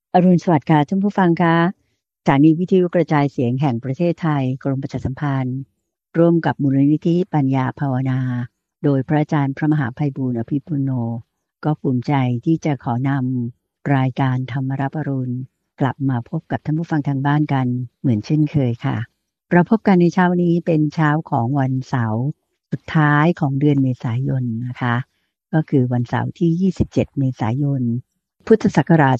อรุณสวัสดิ์ค่ะท่านผู้ฟังคะสถานีวิทยุกระจายเสียงแห่งประเทศไทยกรมประชาสัมพันธ์ร่วมกับมูลนิธิปัญญาภาวนาโดยพระอาจารย์พระมหาไพบูลย์อภิปุโนก็ภูมิใจที่จะขอนำรายการธรรมรับอรุณกลับมาพบกับท่านผู้ฟังทางบ้านกันเหมือนเช่นเคยค่ะเราพบกันในเช้านี้เป็นเช้าของวันเสาร์สุดท้ายของเดือนเมษายนนะคะก็คือวันเสาร์ที่27เมษายนพุทธศักราช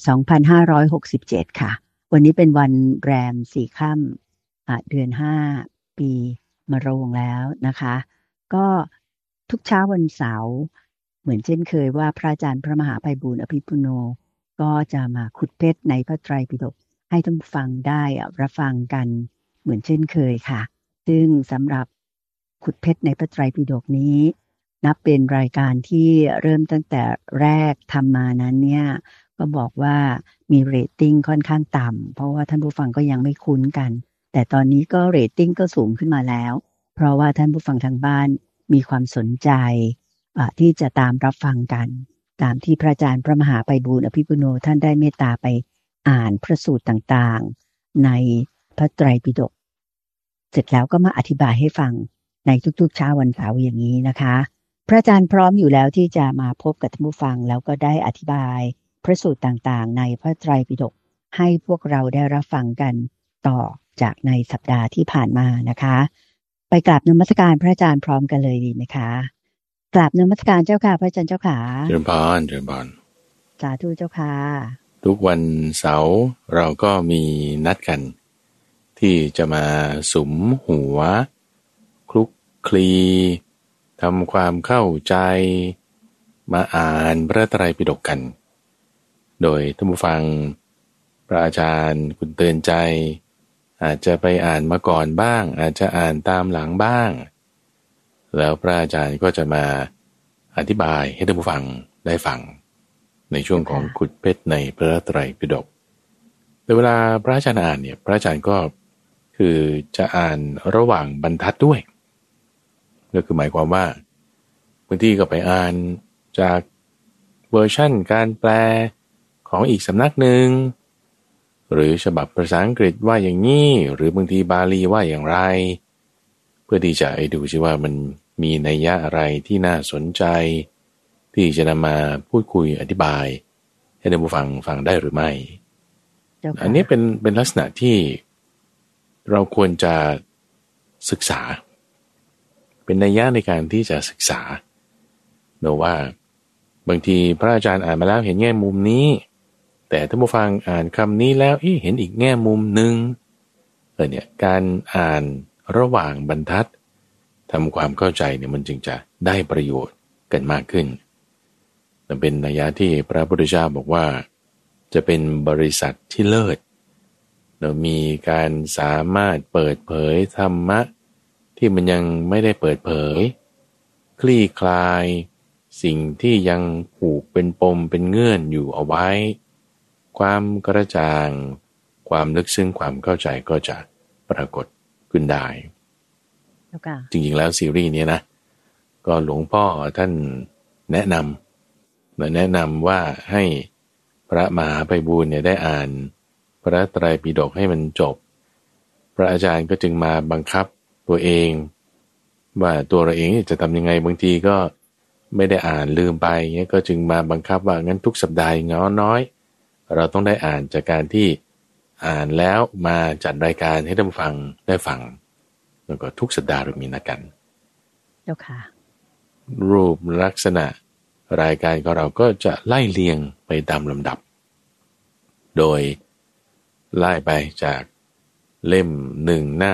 2567ค่ะวันนี้เป็นวันแรม4ค่ำเดือน5ปีมะโรงแล้วนะคะก็ทุกเช้าวันเสาร์เหมือนเช่นเคยว่าพระอาจารย์พระมหาไพบูลย์อภิปุโนก็จะมาขุดเพชรในพระไตรปิฎกให้ท่านผู้ฟังได้รับฟังกันเหมือนเช่นเคยค่ะซึ่งสำหรับขุดเพชรในพระไตรปิฎกนี้นับเป็นรายการที่เริ่มตั้งแต่แรกทำมานั้นเนี่ยก็บอกว่ามีเรตติ้งค่อนข้างต่ำเพราะว่าท่านผู้ฟังก็ยังไม่คุ้นกันแต่ตอนนี้ก็เรตติ้งก็สูงขึ้นมาแล้วเพราะว่าท่านผู้ฟังทางบ้านมีความสนใจที่จะตามรับฟังกันตามที่พระอาจารย์พระมหาไพบูลย์อภิปุโนท่านได้เมตตาไปอ่านพระสูตรต่างๆในพระไตรปิฎกเสร็จแล้วก็มาอธิบายให้ฟังในทุกๆเช้าวันเสาร์อย่างนี้นะคะพระอาจารย์พร้อมอยู่แล้วที่จะมาพบกับท่านผู้ฟังแล้วก็ได้อธิบายพระสูตรต่างๆในพระไตรปิฎกให้พวกเราได้รับฟังกันต่อจากในสัปดาห์ที่ผ่านมานะคะไปกราบนมัสการพระอาจารย์พร้อมกันเลยดีไหมคะกราบนมัสการเจ้าค่ะพระอาจารย์เจ้าค่ะเจริญพรเจริญพรสาธุเจ้าค่ะทุกวันเสาร์เราก็มีนัดกันที่จะมาสุมหัวคลุกคลีทำความเข้าใจมาอ่านพระไตรปิฎกกัน โดยท่านผู้ฟังพระอาจารย์คุณเตือนใจอาจจะไปอ่านมาก่อนบ้างอาจจะอ่านตามหลังบ้างแล้วพระอาจารย์ก็จะมาอธิบายให้ท่านผู้ฟังได้ฟังในช่วงของขุดเพชรในพระไตรปิฎกแต่เวลาพระอาจารย์อ่านเนี่ยพระอาจารย์ก็คือจะอ่านระหว่างบรรทัดด้วยก็คือหมายความว่าบางทีก็ไปอ่านจากเวอร์ชั่นการแปลของอีกสำนักหนึ่งหรือฉบับภาษาอังกฤษว่าอย่างนี้หรือบางทีบาลีว่าอย่างไรเพื่อที่จะให้ดูซิว่ามันมีนัยยะอะไรที่น่าสนใจที่จะนำมาพูดคุยอธิบายให้ท่านผู้ฟังฟังได้หรือไม่อันนี้เป็นลักษณะที่เราควรจะศึกษาเป็นนัยยะในการที่จะศึกษาโดยว่าบางทีพระอาจารย์อ่านมาแล้วเห็นแง่มุมนี้แต่ท่านผู้ฟังอ่านคำนี้แล้วเห็นอีกแง่มุมหนึ่งเนี่ยการอ่านระหว่างบรรทัดทำความเข้าใจเนี่ยมันจึงจะได้ประโยชน์กันมากขึ้นนั่นเป็นนัยยะที่พระพุทธเจ้าบอกว่าจะเป็นบริษัทที่เลิศเรามีการสามารถเปิดเผยธรรมะที่มันยังไม่ได้เปิดเผยคลี่คลายสิ่งที่ยังผูกเป็นปมเป็นเงื่อนอยู่เอาไว้ความกระจ่างความลึกซึ้งความเข้าใจก็จะปรากฏขึ้นได้จริงๆแล้วซีรีส์นี้นะก็หลวงพ่อท่านแนะนำว่าให้พระมหาไพบูลย์เนี่ยได้อ่านพระไตรปิฎกให้มันจบพระอาจารย์ก็จึงมาบังคับตัวเองว่าตัวเราเองจะทำยังไงบางทีก็ไม่ได้อ่านลืมไปเงี้ยก็จึงมาบังคับว่างั้นทุกสัปดาห์น้อยเราต้องได้อ่านจากการที่อ่านแล้วมาจัดรายการให้ท่านฟังได้ฟังแล้วก็ทุกสัปดาห์เรามีนัดกันเจ้าค่ะรูปลักษณะรายการของเราก็จะไล่เรียงไปตามลำดับโดยไล่ไปจากเล่ม1หน้า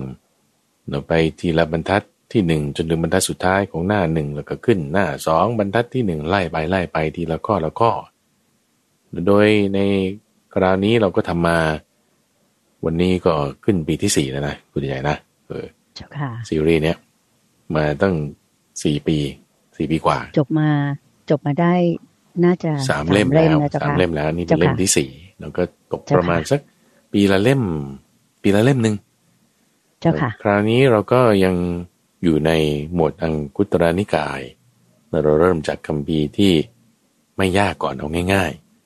1เราไปทีละบรรทัดที่1จนถึงบรรทัดสุดท้ายของหน้า1แล้วก็ขึ้นหน้า2บรรทัดที่1ไล่ไปทีละข้อละข้อโดยในคราวนี้เราก็ทำมาวันนี้ก็ขึ้นปีที่4แล้วนะคุณใหญ่นะซีรีส์เนี้ยมาตั้ง4 ปีกว่าจบมาได้น่าจะ 3 เล่มแล้วนี่เป็นเล่มที่4แล้วก็ตกประมาณสักปีละเล่มนึงเจ้าค่ะคราวนี้เราก็ยังอยู่ในหมวดอังคุตรนิกายเราเริ่มจากคัมภีร์ที่ไม่ยากก่อนเอาง่ายๆ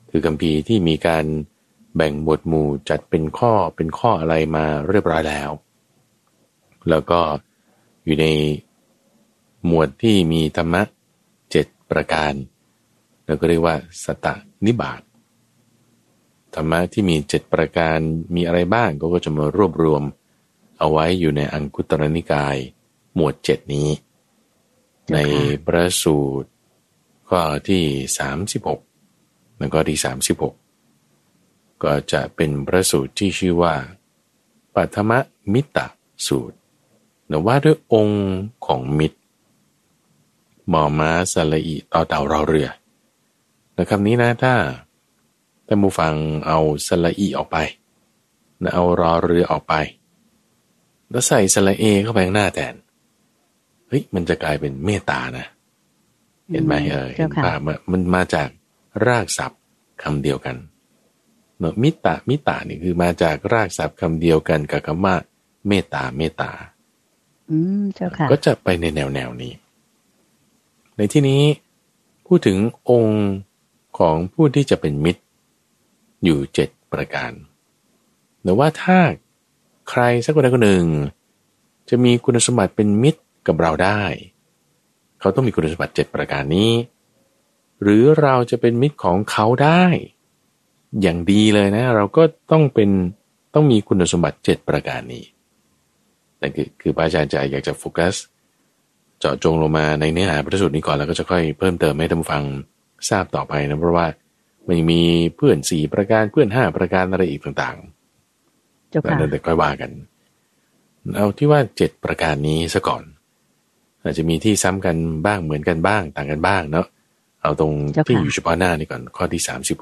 คือคัมภีร์ที่มีการแบ่งหมวดหมู่จัดเป็นข้ออะไรมาเรียบร้อยแล้วแล้วก็อยู่ในหมวดที่มีธรรมะ7ประการเราก็เรียกว่าสตนิบาตธรรมะที่มี7ประการมีอะไรบ้างก็จะมารวบรวมเอาไว้อยู่ในอังคุตรนิกายหมวด7นี้ในพระสูตรข้อที่36แล้วก็ที่36ก็จะเป็นพระสูตรที่ชื่อว่าปัทมมิตรสูตรว่าด้วยองค์ของมิตรมอม้าสระอิต่อเต่ารอเรือคำนี้นะถ้าท่านผู้ฟังเอาสระอิออกไปเอารอเรือออกไปแล้วใส่สระเอเข้าไปข้างหน้าแทนเฮ้ยมันจะกลายเป็นเมตตานะเห็นไหมเห็นภาพมันมาจากรากศัพท์คำเดียวกันเนอะมิตานี่คือมาจากรากศัพท์คำเดียวกันกับคำว่าเมตตาเจ้าค่ะก็จะไปในแนวนี้ในที่นี้พูดถึงองค์ของผู้ที่จะเป็นมิตรอยู่7ประการแต่ว่าถ้าใครสักคนใดคนหนึ่งจะมีคุณสมบัติเป็นมิตรกับเราได้เขาต้องมีคุณสมบัติ7ประการนี้หรือเราจะเป็นมิตรของเขาได้อย่างดีเลยนะเราก็ต้องมีคุณสมบัติ7ประการนี้นั่นคือพระอาจารย์จะอยากจะโฟกัสเจาะจงลงมาในเนื้อหาพระสูตรนี้ก่อนแล้วก็จะค่อยเพิ่มเติมให้ท่านฟังทราบต่อไปนะเพราะว่ามันมีเพื่อน4ประการเพื่อน5ประการอะไรอีกต่างๆแต่เดี๋ยวค่อยว่ากันเอาที่ว่า7ประการนี้ซะก่อนอาจจะมีที่ซ้ำกันบ้างเหมือนกันบ้างต่างกันบ้างเนาะเอาตรงที่อยู่เฉพาะหน้านี่ก่อนข้อที่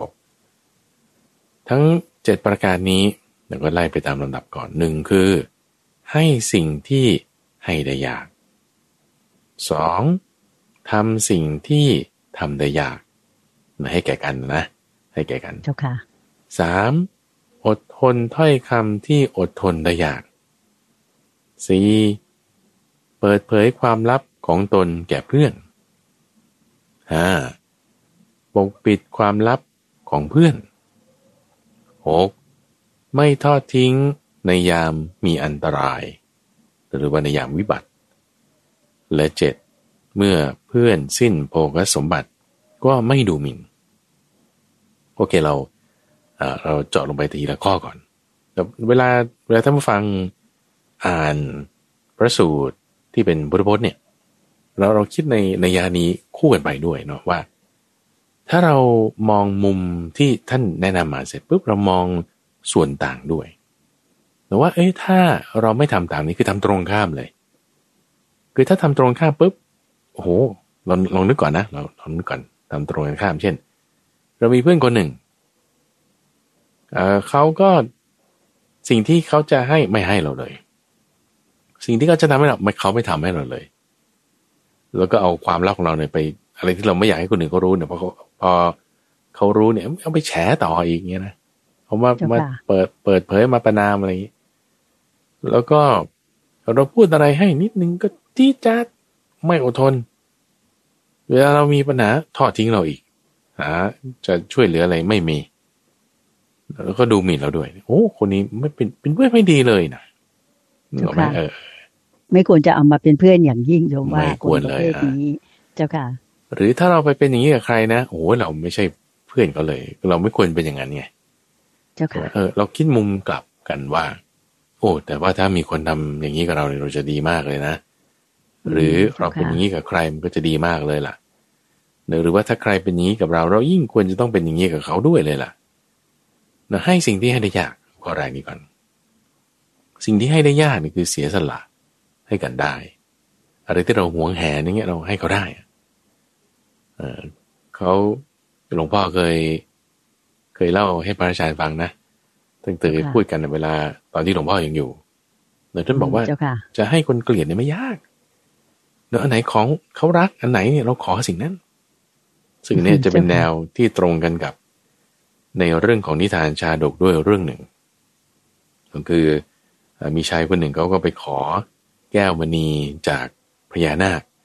36ทั้ง7ประการนี้เราก็ไล่ไปตามลำดับก่อน1คือให้สิ่งที่ให้ได้ยาก2ทำสิ่งที่ทำได้ยากให้แก่กันนะให้แก่กันเจ้าค่ะ 3อดทนถ้อยคำที่อดทนได้ยาก4เปิดเผยความลับของตนแก่เพื่อน5ปกปิดความลับของเพื่อน6ไม่ทอดทิ้งในยามมีอันตรายหรือว่าในยามวิบัติและ7เมื่อเพื่อนสิ้นโภคสมบัติก็ไม่ดูหมิ่นโอเคเราเจาะลงไปทีละข้อก่อนแต่เวลาท่านผู้ฟังอ่านพระสูตรที่เป็นพุทธพจน์เนี่ยเราคิดในยานี้คู่กันไปด้วยเนาะว่าถ้าเรามองมุมที่ท่านแนะนำมาเสร็จปุ๊บเรามองส่วนต่างด้วยแต่ว่าถ้าเราไม่ทำตามนี้คือทำตรงข้ามเลยคือถ้าทำตรงข้ามปุ๊บโอ้โหลองนึกก่อนนะเรานึกก่อนทำตรงกันข้ามเช่นเรามีเพื่อนคนหนึ่งเขาก็สิ่งที่เขาจะให้ไม่ให้เราเลยสิ่งที่เขาจะทำให้เราเขาไม่ทำให้เราเลยแล้วก็เอาความลับของเราเนี่ยไปอะไรที่เราไม่อยากให้คนอื่นเขารู้เนี่ยพอเขารู้เนี่ยเอาไปแฉต่ออีกเงี้ยนะเขามาเปิดเผยมาประนามอะไรอย่างนี้แล้วก็เราพูดอะไรให้นิดนึงก็จี้จ๊าดไม่อดทนเวลาเรามีปัญหาทอดทิ้งเราอีกจะช่วยเหลืออะไรไม่มีแล้วก็ดูหมิ่นเราด้วยโอ้คนนี้ไม่เป็นเพื่อนไม่ดีเลยนะไม่ควรจะเอามาเป็นเพื่อนอย่างยิ่งโยมว่าไม่ควรเลยเจ้าค่ะหรือถ้าเราไปเป็นอย่างนี้กับใครนะโอ้เราไม่ใช่เพื่อนเขาเลยเราไม่ควรเป็นอย่างนั้นไงเจ้าค่ะเราคิดมุมกลับกันว่าโอ้แต่ว่าถ้ามีคนทำอย่างนี้กับเราเนี่ยเราจะดีมากเลยนะหรือเราเป็นอย่างนี้กับใครมันก็จะดีมากเลยล่ะหรือว่าถ้าใครเป็นอย่างนี้กับเรายิ่งควรจะต้องเป็นอย่างนี้กับเขาด้วยเลยล่ะให้สิ่งที่ให้ได้ยากข้อแรกนี้ก่อนสิ่งที่ให้ได้ยากนี่คือเสียสละให้กันได้อะไรที่เราหวงแหนอย่างเงี้ยเราให้เขาได้เขาหลวงพ่อเคยเล่าให้พระอาจารย์ฟังนะตั้งแต่พูดกันในเวลาตอนที่หลวงพ่อยังอยู่ท่านบอกว่าจะให้คนเกลียดเนี่ยไม่ยากอันไหนของเขารักอันไหนเนี่ยเราขอสิ่งนั้นซึ่งเนี่ยจะเป็นแนวที่ตรงกันกับในเรื่องของนิทานชาดกด้วยเรื่องหนึ่งก็คือมีชายคนหนึ่งเขาก็ไปขอแก้วมณีจากพญานาค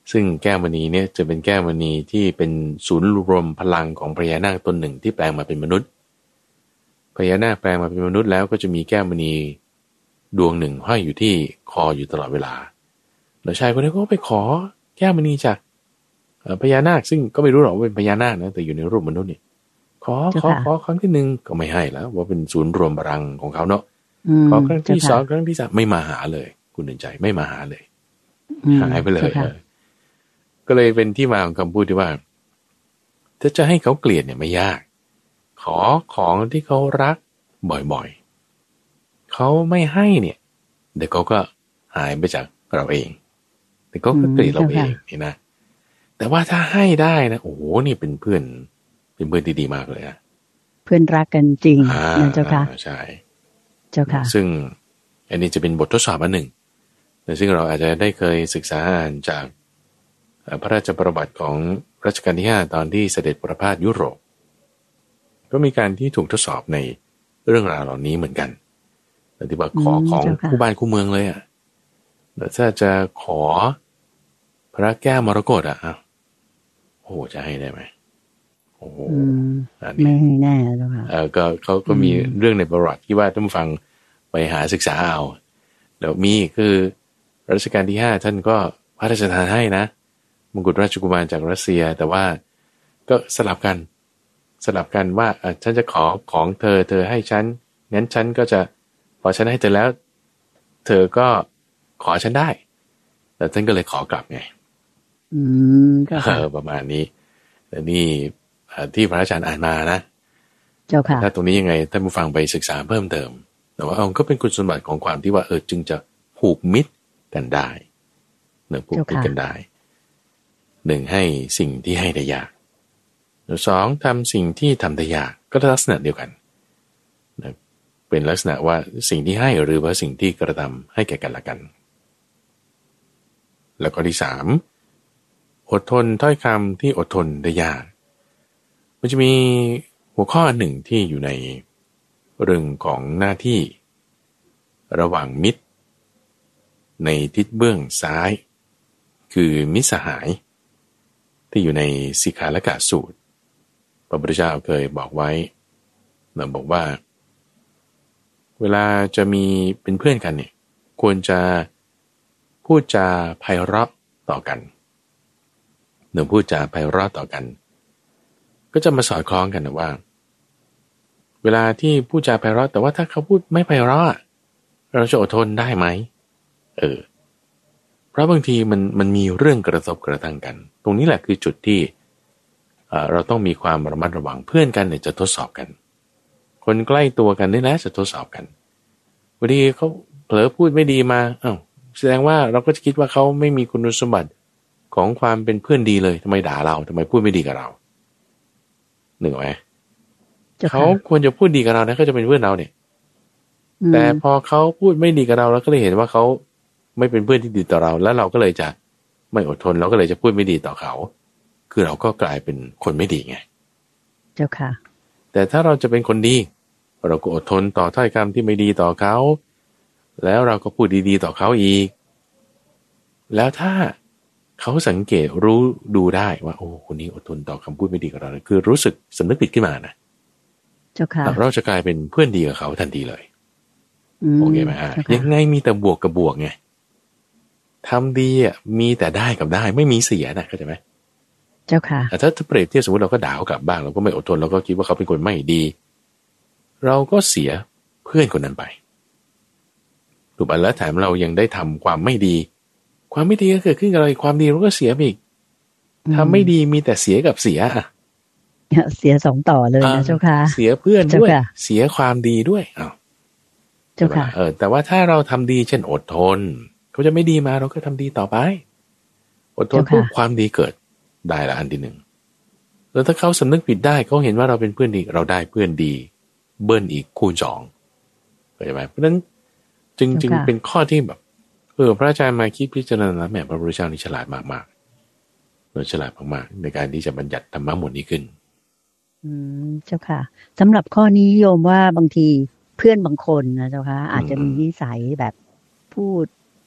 ซึ่งแก้วมณีเนี่ยจะเป็นแก้วมณีที่เป็นศูนย์รวมพลังของพญานาคตนหนึ่งที่แปลงมาเป็นมนุษย์พญานาคแปลงมาเป็นมนุษย์แล้วก็จะมีแก้วมณีดวงหนึ่งห้อยอยู่ที่คออยู่ตลอดเวลาแล้วชายคนนี้ก็ไปขอแก้วมณีจากพญานาคซึ่งก็ไม่รู้หรอกว่าเป็นพญานาคนะแต่อยู่ในรูปมนุษย์นี่ขอครั้งที่หนึ่งก็ไม่ให้แล้วว่าเป็นศูนย์รวมพลังของเขาเนาะขอครั้งที่สองครั้งที่สามไม่มาหาเลยคุณเดินใจไม่มาหาเลยหายไปเลยก็เลยเป็นที่มาของคำพูดที่ว่าถ้าจะให้เขาเกลียดเนี่ยไม่ยากขอของที่เขารักบ่อยๆเขาไม่ให้เนี่ยเดี๋ยวเขาก็หายไปจากเราเองแต่ก็เกลียดเราเองนี่นะแต่ว่าถ้าให้ได้นะโอ้โหนี่เป็นเพื่อนที่ดีมากเลยนะเพื่อนรักกันจริงนะเจ้าค่ะใช่เจ้าค่ะซึ่งอันนี้จะเป็นบททดสอบอันหนึ่งซึ่งเราอาจจะได้เคยศึกษาอ่านจากพระราชประวัติของรัชกาลที่5ตอนที่เสด็จประพาสยุโรปก็มีการที่ถูกทดสอบในเรื่องราวเหล่านี้เหมือนกันแต่ที่ว่าขอของคู่บ้านคู่เมืองเลยอ่ะแต่ถ้าจะขอพระแก้วมรกตอ่ะโอ้โหจะให้ได้ไหมโอ้โหไม่ให้แน่แล้วค่ะก็เขาก็มีเรื่องในประวัติที่ว่าท่านผู้ฟังไปหาศึกษาเอาแล้วมีคือรัชกาลที่5ท่านก็พระราชทานให้นะมงกุฎราชกุมารจากรัสเซียแต่ว่าก็สลับกันว่าฉันจะขอของเธอให้ฉันงั้นฉันก็จะพอฉันให้เธอแล้วเธอก็ขอฉันได้แต่ท่านก็เลยขอกลับไงประมาณนี้แต่นี่ที่พระอาจารย์อ่านมานะเจ้าค่ะถ้าตรงนี้ยังไงท่านผู้ฟังไปศึกษาเพิ่มเติมแต่ว่าก็เป็นคุณสมบัติของความที่ว่าจึงจะผูกมิตรกันได้ผูกมิตรกันได้1ให้สิ่งที่ให้ได้ยาก2ทำสิ่งที่ทำได้ยากก็ลักษณะเดียวกันเป็นลักษณะว่าสิ่งที่ให้หรือว่าสิ่งที่กระทำให้แก่กันและกันแล้วก็ที่3อดทนถ้อยคำที่อดทนได้ยากมันจะมีหัวข้อหนึ่งที่อยู่ในเรื่องของหน้าที่ระหว่างมิตรในทิศเบื้องซ้ายคือมิตรสหายที่อยู่ในสิกขาลกะสูตรพระพุทธเจ้าเคยบอกไว้บอกว่าเวลาจะมีเป็นเพื่อนกันเนี่ยควรจะพูดจาไพเราะต่อกันพูดจาไพเราะต่อกันก็จะมาสอดคล้องกันนะว่าเวลาที่พูดจาไพเราะแต่ว่าถ้าเขาพูดไม่ไพเราะเราจะอดทนได้ไหมเพราะบางทีมันมีเรื่องกระทบกระทั่งกันตรงนี้แหละคือจุดที่เราต้องมีความระมัดระวังเพื่อนกันเนี่ยจะทดสอบกันคนใกล้ตัวกันนี่แหละจะทดสอบกันบางทีเขาเผลอพูดไม่ดีมาแสดงว่าเราก็จะคิดว่าเขาไม่มีคุณสมบัติของความเป็นเพื่อนดีเลยทำไมด่าเราทำไมพูดไม่ดีกับเราหนึ่งไหมเขาควรจะพูดดีกับเรานะเขาจะเป็นเพื่อนเราเนี่ยแต่พอเขาพูดไม่ดีกับเราเราก็เลยเห็นว่าเขาไม่เป็นเพื่อนที่ดีต่อเราแล้วเราก็เลยจะไม่อดทนเราก็เลยจะพูดไม่ดีต่อเขาคือเราก็กลายเป็นคนไม่ดีไงเจ้าค่ะแต่ถ้าเราจะเป็นคนดีเราก็อดทนต่อถ้อยคำที่ไม่ดีต่อเขาแล้วเราก็พูดดีๆต่อเขาอีกแล้วถ้าเขาสังเกตรู้ดูได้ว่าโอ้คนนี้อดทนต่อคำพูดไม่ดีกับเราคือรู้สึกสำนึกผิดขึ้นมานะเจ้าค่ะเราจะกลายเป็นเพื่อนดีกับเขาทันทีเลยโอเคไหมยังไงมีแต่บวกกับบวกไงทำดีมีแต่ได้กับได้ไม่มีเสียนะเข้าใจไหมเจ้าค่ะถ้าเปรียบเทียบสมมติเราก็ด่าเขากลับบ้างเราก็ไม่อดทนเราก็คิดว่าเขาเป็นคนไม่ดีเราก็เสียเพื่อนคนนั้นไปถูกป่ะแล้วแถมเรายังได้ทำความไม่ดีความไม่ดีก็เกิดขึ้นกับเราอีกความดีเราก็เสียไปอีกทำไม่ดีมีแต่เสียกับเสียเสียสองต่อเลยนะเจ้าค่ะเสียเพื่อนด้วยเสียความดีด้วยเจ้าค่ะแต่ว่าถ้าเราทำดีเช่นอดทนเขาจะไม่ดีมาเราก็ทำดีต่อไปอดทนปุ๊บความดีเกิดได้ละอันที่หนึ่งแล้วถ้าเขาสำนึกผิดได้เขาเห็นว่าเราเป็นเพื่อนดีเราได้เพื่อนดีเบิ้ลอีกคูณ2เข้าใจไหมเพราะฉะนั้นจึงเป็นข้อที่แบบพระอาจารย์มาคิดพิจารณาแม่พระพุทธเจ้านี่ฉลาดมากๆเราฉลาดมากๆในการที่จะบัญญัติธรรมะหมวดนี้ขึ้นเจ้าค่ะสำหรับข้อนี้โยมว่าบางทีเพื่อนบางคนนะเจ้าค่ะอาจจะมีนิสัยแบบพูดค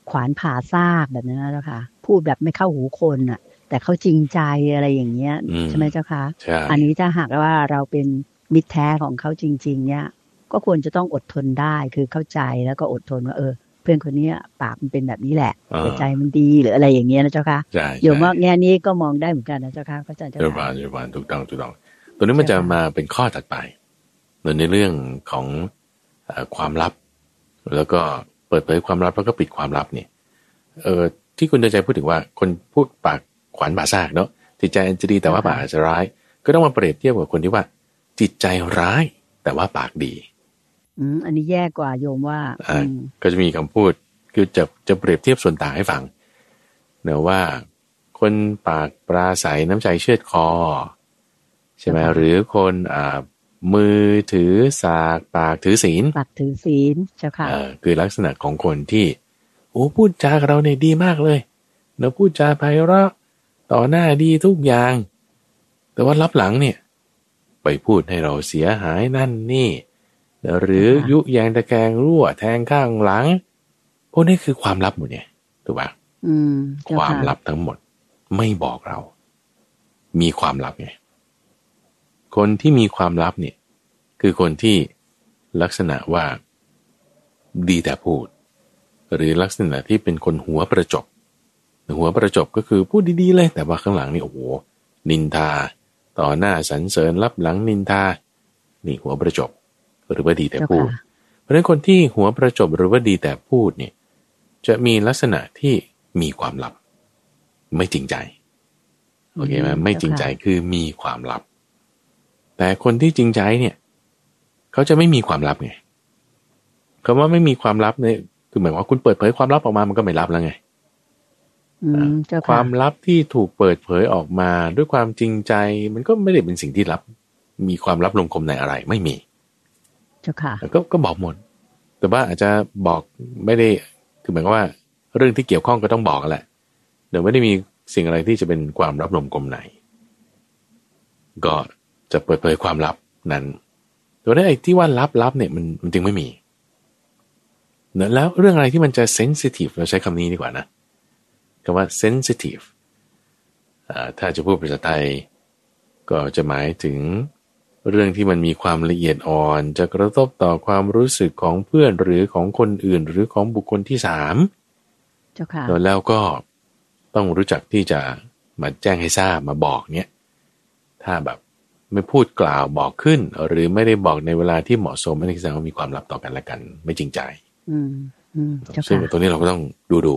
ขวานผ่าซากแบบนั้นนะเจ้าค่ะพูดแบบไม่เข้าหูคนอ่ะแต่เขาจริงใจอะไรอย่างเงี้ยใช่ไหมเจ้าคะใช่อันนี้ถ้าหากว่าเราเป็นมิตรแท้ของเขาจริงๆเนี่ยก็ควรจะต้องอดทนได้คือเข้าใจแล้วก็อดทนว่าเพื่อนคนนี้ปากมันเป็นแบบนี้แหละแต่ใจมันดีหรืออะไรอย่างเงี้ยนะเจ้าค่ะใช่โยมว่าแง่นี้ก็มองได้เหมือนกันนะเจ้าค่ะพระอาจารย์เจ้าค่ะเจริญพรถูกต้องตัวนี้มันจะมาเป็นข้อถัดไปในเรื่องของความลับแล้วก็เปิดเผยความลับแล้วก็ปิดความลับเนี่ยที่คุณเดินใจพูดถึงว่าคนพูดปากขวานผ่าซากเนาะจิตใจจะดีแต่ว่าปากอาจจะร้ายก็ต้องมาเปรียบเทียบกับคนที่ว่าจิตใจร้ายแต่ว่าปากดีอันนี้แย่กว่าโยมว่าก็จะมีคำพูดคือจะเปรียบเทียบส่วนต่างให้ฟังเนะว่าคนปากปราศัยน้ำใจเชือดคอใช่ไหมหรือคนมือถือสากปากถือศีลปากถือศีลเจ้าค่ะคือลักษณะของคนที่พูดจากับเราเนี่ยดีมากเลยเนาะพูดจาไพเราะต่อหน้าดีทุกอย่างแต่ว่าลับหลังเนี่ยไปพูดให้เราเสียหายนั่นนี่หรือยุแยงตะแคงรั่วแทงข้างหลังพวกนี้คือความลับหมดเนี่ยถูกป่ะความลับทั้งหมดไม่บอกเรามีความลับไงคนที่มีความลับเนี่ยคือคนที่ลักษณะว่าดีแต่พูดหรือลักษณะที่เป็นคนหัวประจบก็คือพูดดีๆเลยแต่ว่าข้างหลังนี่นินทาต่อหน้าสรรเสริญรับหลังนินทานี่หัวประจบหรือว่าดีแต่พูดเพราะฉะนั้นคนที่หัวประจบหรือว่าดีแต่พูดเนี่ยจะมีลักษณะที่มีความลับไม่จริงใจโอเคไหมไม่จริงใจคือมีความลับแต่คนที่จริงใจเนี่ยเขาจะไม่มีความลับไงคำว่าไม่มีความลับเนี่ยคือหมายว่าคุณเปิดเผยความลับออกมามันก็ไม่ลับแล้วไงความลับที่ถูกเปิดเผยออกมาด้วยความจริงใจมันก็ไม่ได้เป็นสิ่งที่ลับมีความลับลงคมในอะไรไม่มีเจ้าค่ะก็บอกหมดแต่ว่าอาจจะบอกไม่ได้คือหมายว่าเรื่องที่เกี่ยวข้องก็ต้องบอกแหละเดี๋ยวไม่ได้มีสิ่งอะไรที่จะเป็นความลับลงคมในก็จะเปิดเผยความลับนั้นตัวนั้นไอ้ที่ว่าลับเนี่ยมันจึงไม่มีเนอะแล้วเรื่องอะไรที่มันจะเซนซิทีฟเราใช้คำนี้ดีกว่านะคำว่าเซนซิทีฟถ้าจะพูดภาษาไทยก็จะหมายถึงเรื่องที่มันมีความละเอียดอ่อนจะกระทบต่อความรู้สึกของเพื่อนหรือของคนอื่นหรือของบุคคลที่สามเจ้าค่ะแล้วก็ต้องรู้จักที่จะมาแจ้งให้ทราบมาบอกเนี่ยถ้าแบบไม่พูดกล่าวบอกขึ้นหรือไม่ได้บอกในเวลาที่เหมาะสมอันนี้แสดงว่ามีความลับต่อกันและกันไม่จริงใจซึ่งตัวนี้เราก็ต้องดู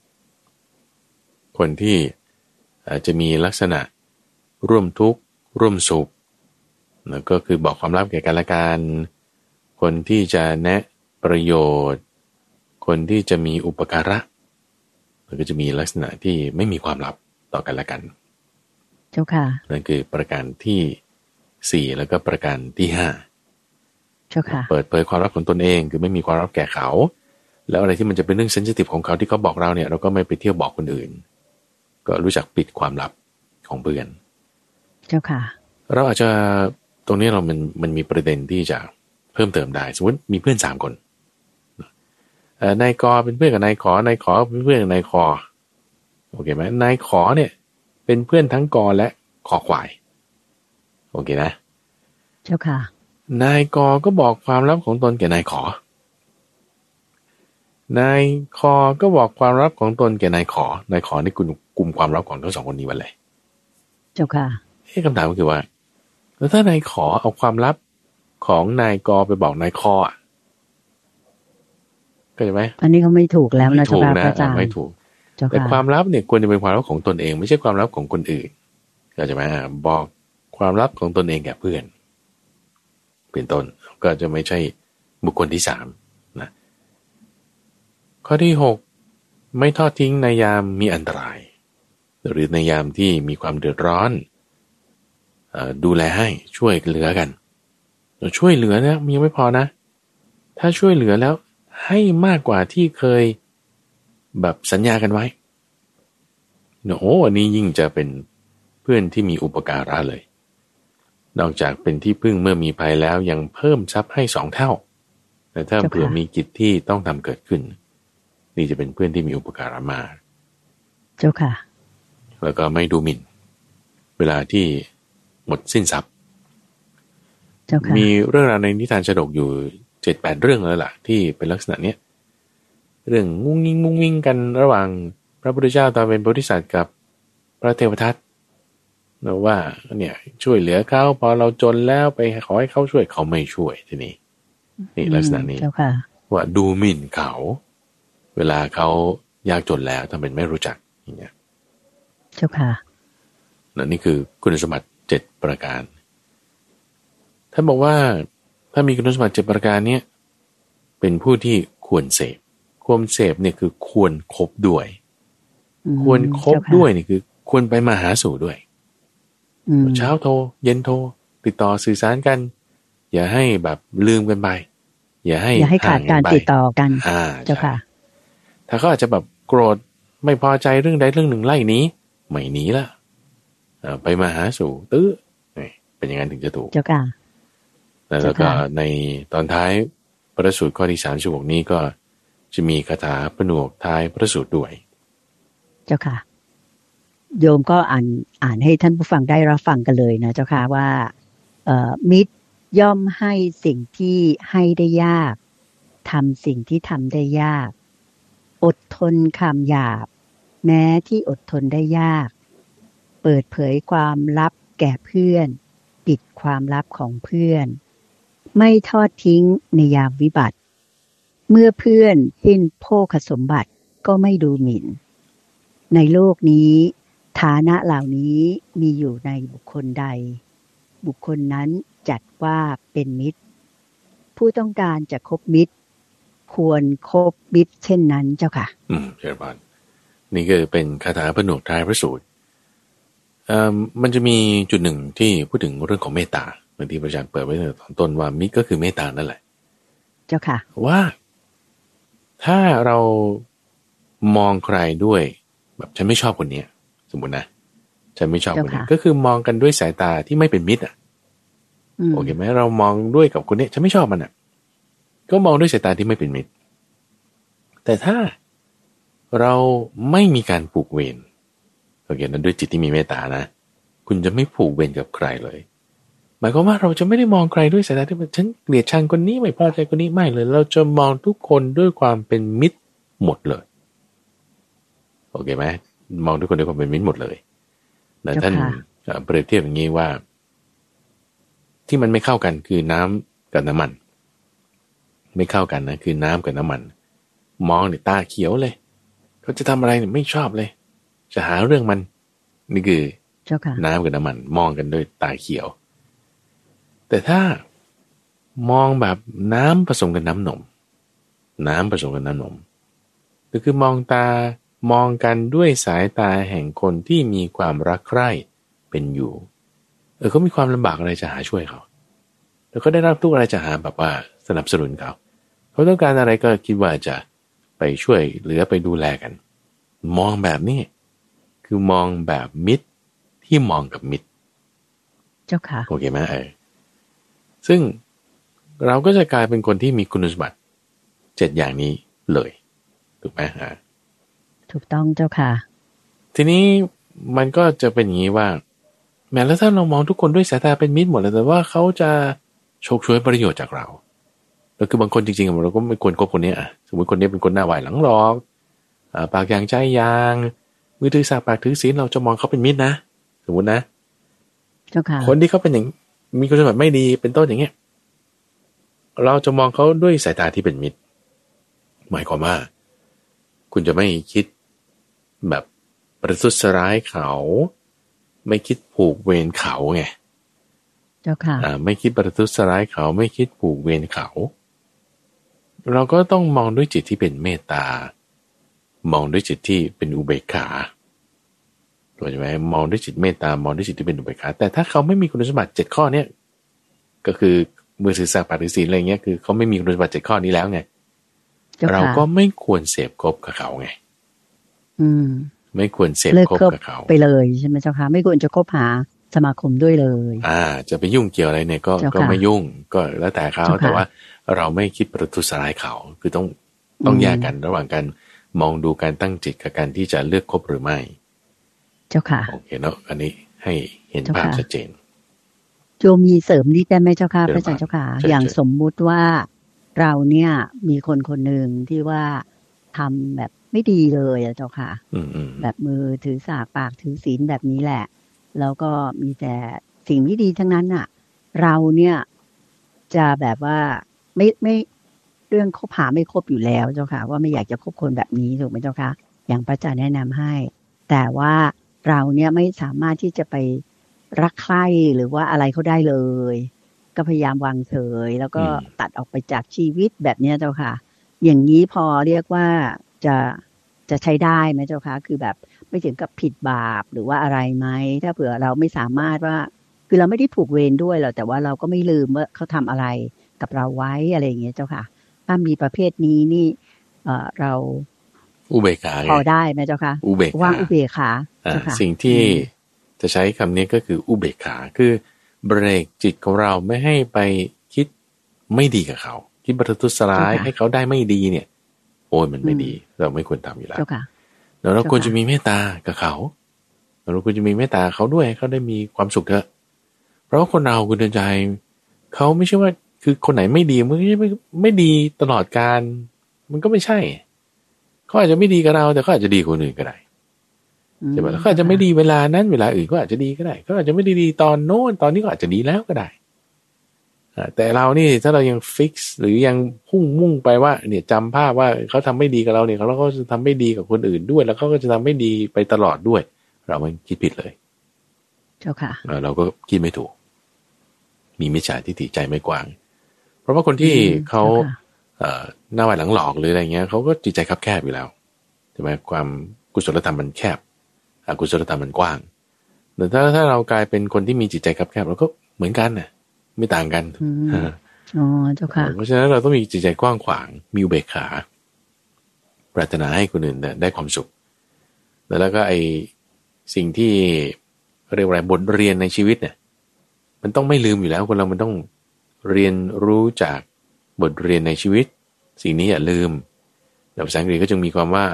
คนที่จะมีลักษณะร่วมทุกข์ร่วมสุขแล้วก็คือบอกความลับแก่กันและกันคนที่จะแนะประโยชน์คนที่จะมีอุปการะมันก็จะมีลักษณะที่ไม่มีความลับต่อกันและกันเจ้าค่ะนั่นคือประการที่4แล้วก็ประการที่5 เจ้าค่ะเปิดเผยความลับของตนเองคือไม่มีความลับแก่เขาแล้วอะไรที่มันจะเป็นเรื่องเซนซิทีฟของเขาที่เขาบอกเราเนี่ยเราก็ไม่ไปเที่ยวบอกคนอื่นก็รู้จักปิดความลับของเพื่อนเจ้าค่ะเราอาจจะตรงนี้มันมีประเด็นที่จะเพิ่มเติมได้สมมติมีเพื่อน3คนนายกอเป็นเพื่อนกับนายขอนายขอเป็นเพื่อนกับนายคอโอเคไหมนายขอเนี่ยเป็นเพื่อนทั้งกอและคอควายโอเคนะเจ้าค่ะนายกอก็บอกความลับของตนแก่นายขอนายคอก็บอกความลับของตนแก่นายขอนายขอนี่กลุ่มความลับของทั้ง2คนนี้ไว้เลยเจ้าค่ะคำถามก็คือว่าแล้วถ้านายขอเอาความลับของนายกอไปบอกนายคอก็ใช่ไหมอันนี้เขาไม่ถูกแล้วนะเจ้าค่ะอาจารย์ไม่ถูกแต่ความลับเนี่ยควรจะเป็นความลับของตนเองไม่ใช่ความลับของคนอื่นก็ใช่ไหมบอกความลับของตนเองแก่เพื่อนเป็นต้นก็จะไม่ใช่บุคคลที่3นะข้อที่6ไม่ทอดทิ้งในยามมีอันตรายหรือในยามที่มีความเดือดร้อนดูแลให้ช่วยเหลือกันช่วยเหลือนะยังไม่พอนะถ้าช่วยเหลือแล้วให้มากกว่าที่เคยแบบสัญญากันไว้อันนี้ยิ่งจะเป็นเพื่อนที่มีอุปการะเลยนอกจากเป็นที่พึ่งเมื่อมีภัยแล้วยังเพิ่มทรัพย์ให้2 เท่าแต่ถ้าเผื่อมีกิจที่ต้องทำเกิดขึ้นนี่จะเป็นเพื่อนที่มีอุปการะมากเจ้าค่ะแล้วก็ไม่ดูหมิ่นเวลาที่หมดสิ้นทรัพย์มีเรื่องราวในนิทานชาดกอยู่ 7-8 เรื่องแล้วล่ะที่เป็นลักษณะเนี้ยเรื่องงุ้งงิ้งกันระหว่างพระพุทธเจ้าตอนเป็นโพธิสัตว์กับพระเทวทัตนะว่าเนี่ยช่วยเหลือเขาพอเราจนแล้วไปขอให้เขาช่วยเขาไม่ช่วยทีนี้นี่ลักษณะนี้ว่าดูหมิ่นเขาเวลาเขายากจนแล้วทำเป็นไม่รู้จักอย่างเงี้ยเจ้าค่ะนี่คือคุณสมบัติ7ประการท่านบอกว่าถ้ามีคุณสมบัติ7ประการเนี้ยเป็นผู้ที่ควรเสพควรเสพเนี่ยคือควรคบด้วยควรคบด้วยนี่คือควรไปมาหาสู่ด้วยเช้าโทรเย็นโทรติดต่อสื่อสารกันอย่าให้แบบลืมกันไปอย่าให้ขาดการติดต่อกันเจ้าค่ะถ้าเขาอาจจะแบบโกรธไม่พอใจเรื่องใดเรื่องหนึ่งไล่นี้ไม่หนีละไปมาหาสู่ตื้อเป็นอย่างนั้นถึงจะถูกเจ้าค่ะแล้วก็ในตอนท้ายพระสูตรข้อที่36นี้ก็จะมีคาถาผนวกท้ายพระสูตรด้วยเจ้าค่ะโยมก็อ่านให้ท่านผู้ฟังได้รับฟังกันเลยนะเจ้าค่ะว่ามิตรย่อมให้สิ่งที่ให้ได้ยากทำสิ่งที่ทำได้ยากอดทนคำหยาบแม้ที่อดทนได้ยากเปิดเผยความลับแก่เพื่อนปิดความลับของเพื่อนไม่ทอดทิ้งในยามวิบัติเมื่อเพื่อนสิ้นโภคสมบัติก็ไม่ดูหมิ่นในโลกนี้ฐานะเหล่านี้มีอยู่ในบุคคลใดบุคคลนั้นจัดว่าเป็นมิตรผู้ต้องการจะคบมิตรควรคบมิตรเช่นนั้นเจ้าค่ะเชิญพานนี่ก็เป็นคาถาผนวกท้ายพระสูตรมันจะมีจุดหนึ่งที่พูดถึงเรื่องของเมตตาเหมือนที่พระอาจารย์เปิดไว้ในตอนต้นว่ามิตรก็คือเมตตานั่นแหละเจ้าค่ะว่าถ้าเรามองใครด้วยแบบฉันไม่ชอบคนนี้สมมุตินะฉันไม่ชอบคนนี้ก็คือมองกันด้วยสายตาที่ไม่เป็นมิตรโอเคไหมเรามองด้วยกับคนนี้ฉันไม่ชอบมันก็มองด้วยสายตาที่ไม่เป็นมิตรแต่ถ้าเราไม่มีการผูกเวรโอเคนั้นด้วยจิตที่มีเมตตานะคุณจะไม่ผูกเวรกับใครเลยหมายความว่าเราจะไม่ได้มองใครด้วยสายตาที่ฉันเกลียดชังคนนี้ไม่พอใจคนนี้ไม่เลยเราจะมองทุกคนด้วยความเป็นมิตรหมดเลยโอเคไหมมองทุกคนด้วยความเป็นมิตรหมดเลยแต่ท่านเปรียบเทียบอย่างนี้ว่าที่มันไม่เข้ากันคือน้ำกับน้ำมันไม่เข้ากันนะคือน้ำกับน้ำมันมองเนี่ยตาเขียวเลยเขาจะทำอะไรเนี่ยไม่ชอบเลยจะหาเรื่องมันนี่คือน้ำกับน้ำมันมองกันด้วยตาเขียวแต่ถ้ามองแบบน้ำผสมกับน้ำนมน้ำผสมกับน้ำนมก็คือมองกันด้วยสายตาแห่งคนที่มีความรักใคร่เป็นอยู่เขามีความลำบากอะไรจะหาช่วยเขาแล้วก็ได้รับทุกอะไรจะหาแบบว่าสนับสนุนเขาต้องการอะไรก็คิดว่าจะไปช่วยเหลือไปดูแลกันมองแบบนี้คือมองแบบมิตรที่มองกับมิตรเจ้าค่ะโอเคไหมซึ่งเราก็จะกลายเป็นคนที่มีคุณสมบัติ7อย่างนี้เลยถูกไหมถูกต้องเจ้าค่ะทีนี้มันก็จะเป็นอย่างนี้ว่าแม้แล้วถ้าเรามองทุกคนด้วยสายตาเป็นมิตรหมดเลยแต่ว่าเขาจะฉกฉวยประโยชน์จากเราแล้วคือบางคนจริงๆเราก็ไม่ควรคบคนนี้สมมติคนนี้เป็นคนหน้าไหวหลังหลอกปากอย่างใจยางมือถือสาปากถือศีลเราจะมองเขาเป็นมิตรนะสมมตินะเจ้าค่ะคนที่เขาเป็นอย่างมีคุณสมบัติไม่ดีเป็นต้นอย่างเงี้ยเราจะมองเขาด้วยสายตาที่เป็นมิตรหมายความว่าคุณจะไม่คิดแบบประทุษร้ายเขาไม่คิดผูกเวรเขาไงเจ้าค่ะไม่คิดประทุษร้ายเขาไม่คิดผูกเวรเขาเราก็ต้องมองด้วยจิตที่เป็นเมตตามองด้วยจิตที่เป็นอุเบกขาเข้าใจไหมมองด้วยจิตเมตตามองด้วยจิตที่เป็นอุเบกขาแต่ถ้าเขาไม่มีคุณสมบัติ7ข้อเนี้ยก็คือมือสื่อสารปากถือศีลอะไรเงี้ยคือเขาไม่มีคุณสมบัติ7ข้อนี้แล้วไงเราก็ไม่ควรเสพคบกับเขาไงไม่ควรเสพคบกับเขาไปเลยใช่ไหมเจ้าค่ะไม่ควรจะคบหาสมาคมด้วยเลยจะไปยุ่งเกี่ยวอะไรเนี่ยก็ไม่ยุ่งก็แล้วแต่เขาแต่ว่าเราไม่คิดประทุษร้ายเขาคือต้องแยกกันระหว่างการมองดูการตั้งจิตกับการที่จะเลือกคบหรือไม่เจ้าค่ะโอเคเนาะอันนี้ให้เห็นภาพชัดเจนโยมมีเสริมนิดได้ไหมเจ้าค่ะพระอาจารย์เจ้าค่ะอย่างสมมุติว่าเราเนี่ยมีคนคนหนึ่งที่ว่าทำแบบไม่ดีเลยอะเจ้าค่ะแบบมือถือสากปากถือศีลแบบนี้แหละแล้วก็มีแต่สิ่งไม่ดีทั้งนั้นอะเราเนี่ยจะแบบว่าไม่เรื่องคบหาไม่คบอยู่แล้วเจ้าค่ะว่าไม่อยากจะคบคนแบบนี้ถูกไหมเจ้าค่ะอย่างพระอาจารย์แนะนำให้แต่ว่าเราเนี่ยไม่สามารถที่จะไปรักใคร่หรือว่าอะไรเขาได้เลยก็พยายามวางเฉยแล้วก็ตัดออกไปจากชีวิตแบบนี้เจ้าค่ะอย่างนี้พอเรียกว่าจะใช้ได้ไหมเจ้าค่ะคือแบบไม่ถึงกับผิดบาปหรือว่าอะไรไหมถ้าเผื่อเราไม่สามารถว่าคือเราไม่ได้ผูกเวรด้วยหรอกแต่ว่าเราก็ไม่ลืมว่าเขาทำอะไรกับเราไว้อะไรอย่างเงี้ยเจ้าค่ะถ้ามีประเภทนี้นี่เราอุเบกขาพอได้ไหมเจ้าค่ะอุเบกขาว่างอุเบกขาสิ่งที่จะใช้คำนี้ก็คืออุเบกขาคือเบรกจิตของเราไม่ให้ไปคิดไม่ดีกับเขาคิดประทุษร้ายให้เขาได้ไม่ดีเนี่ยโอ้ยมันไม่ดีเราไม่ควรทำอยู่แล้วเราควรจะมีเมตตากับเขาเราควรจะมีเมตตาเขาด้วยให้เขาได้มีความสุขเถอะเพราะว่าคนเราคุณเดินใจเขาไม่ใช่ว่าคือคนไหนไม่ดีมันไม่ดีตลอดการมันก็ไม่ใช่เขาอาจจะไม่ดีกับเราแต่เขาอาจจะดีกับคนอื่นก็ได้ใช่ไหมเขาอาจจะไม่ดีเวลานั้นเวลาอื่นก็อาจจะดีก็ได้เขาอาจจะไม่ดีตอนโน้นตอนนี้ก็อาจจะดีแล้วก็ได้แต่เรานี่ถ้าเรายังฟิกซ์หรือยังมุ่งไปว่าเนี่ยจำภาพว่าเขาทำไม่ดีกับเราเนี่ยเขาก็จะทำไม่ดีกับคนอื่นด้วยแล้วเขาก็จะทำไม่ดีไปตลอดด้วยเรามันคิดผิดเลยเจ้าค่ะเราก็คิดไม่ถูกมีมิจฉาทิฏฐิใจไม่กว้างเพราะว่าคนที่เขาหน้าไหวหลังหลอกหรืออะไรเงี้ยเขาก็จิตใจคับแคบอยู่แล้วใช่ไหมความกุศลธรรมมันแคบอกุศลธรรมมันกว้างแต่ถ้าเรากลายเป็นคนที่มีจิตใจคับแคบเราก็เหมือนกันน่ะไม่ต่างกันอ๋อเจ้าค่ะเพราะฉะนั้นเราต้องมีจิตใจกว้างขวางมีอุเบกขาปรารถนาให้คนอื่นได้ความสุขแล้วก็ไอสิ่งที่เรียกว่าบทเรียนในชีวิตเนี่ยมันต้องไม่ลืมอยู่แล้วคนเรามันต้องเรียนรู้จากบทเรียนในชีวิตสิ่งนี้อย่าลืมในภาษาอังกฤษก็จึงมีความว่า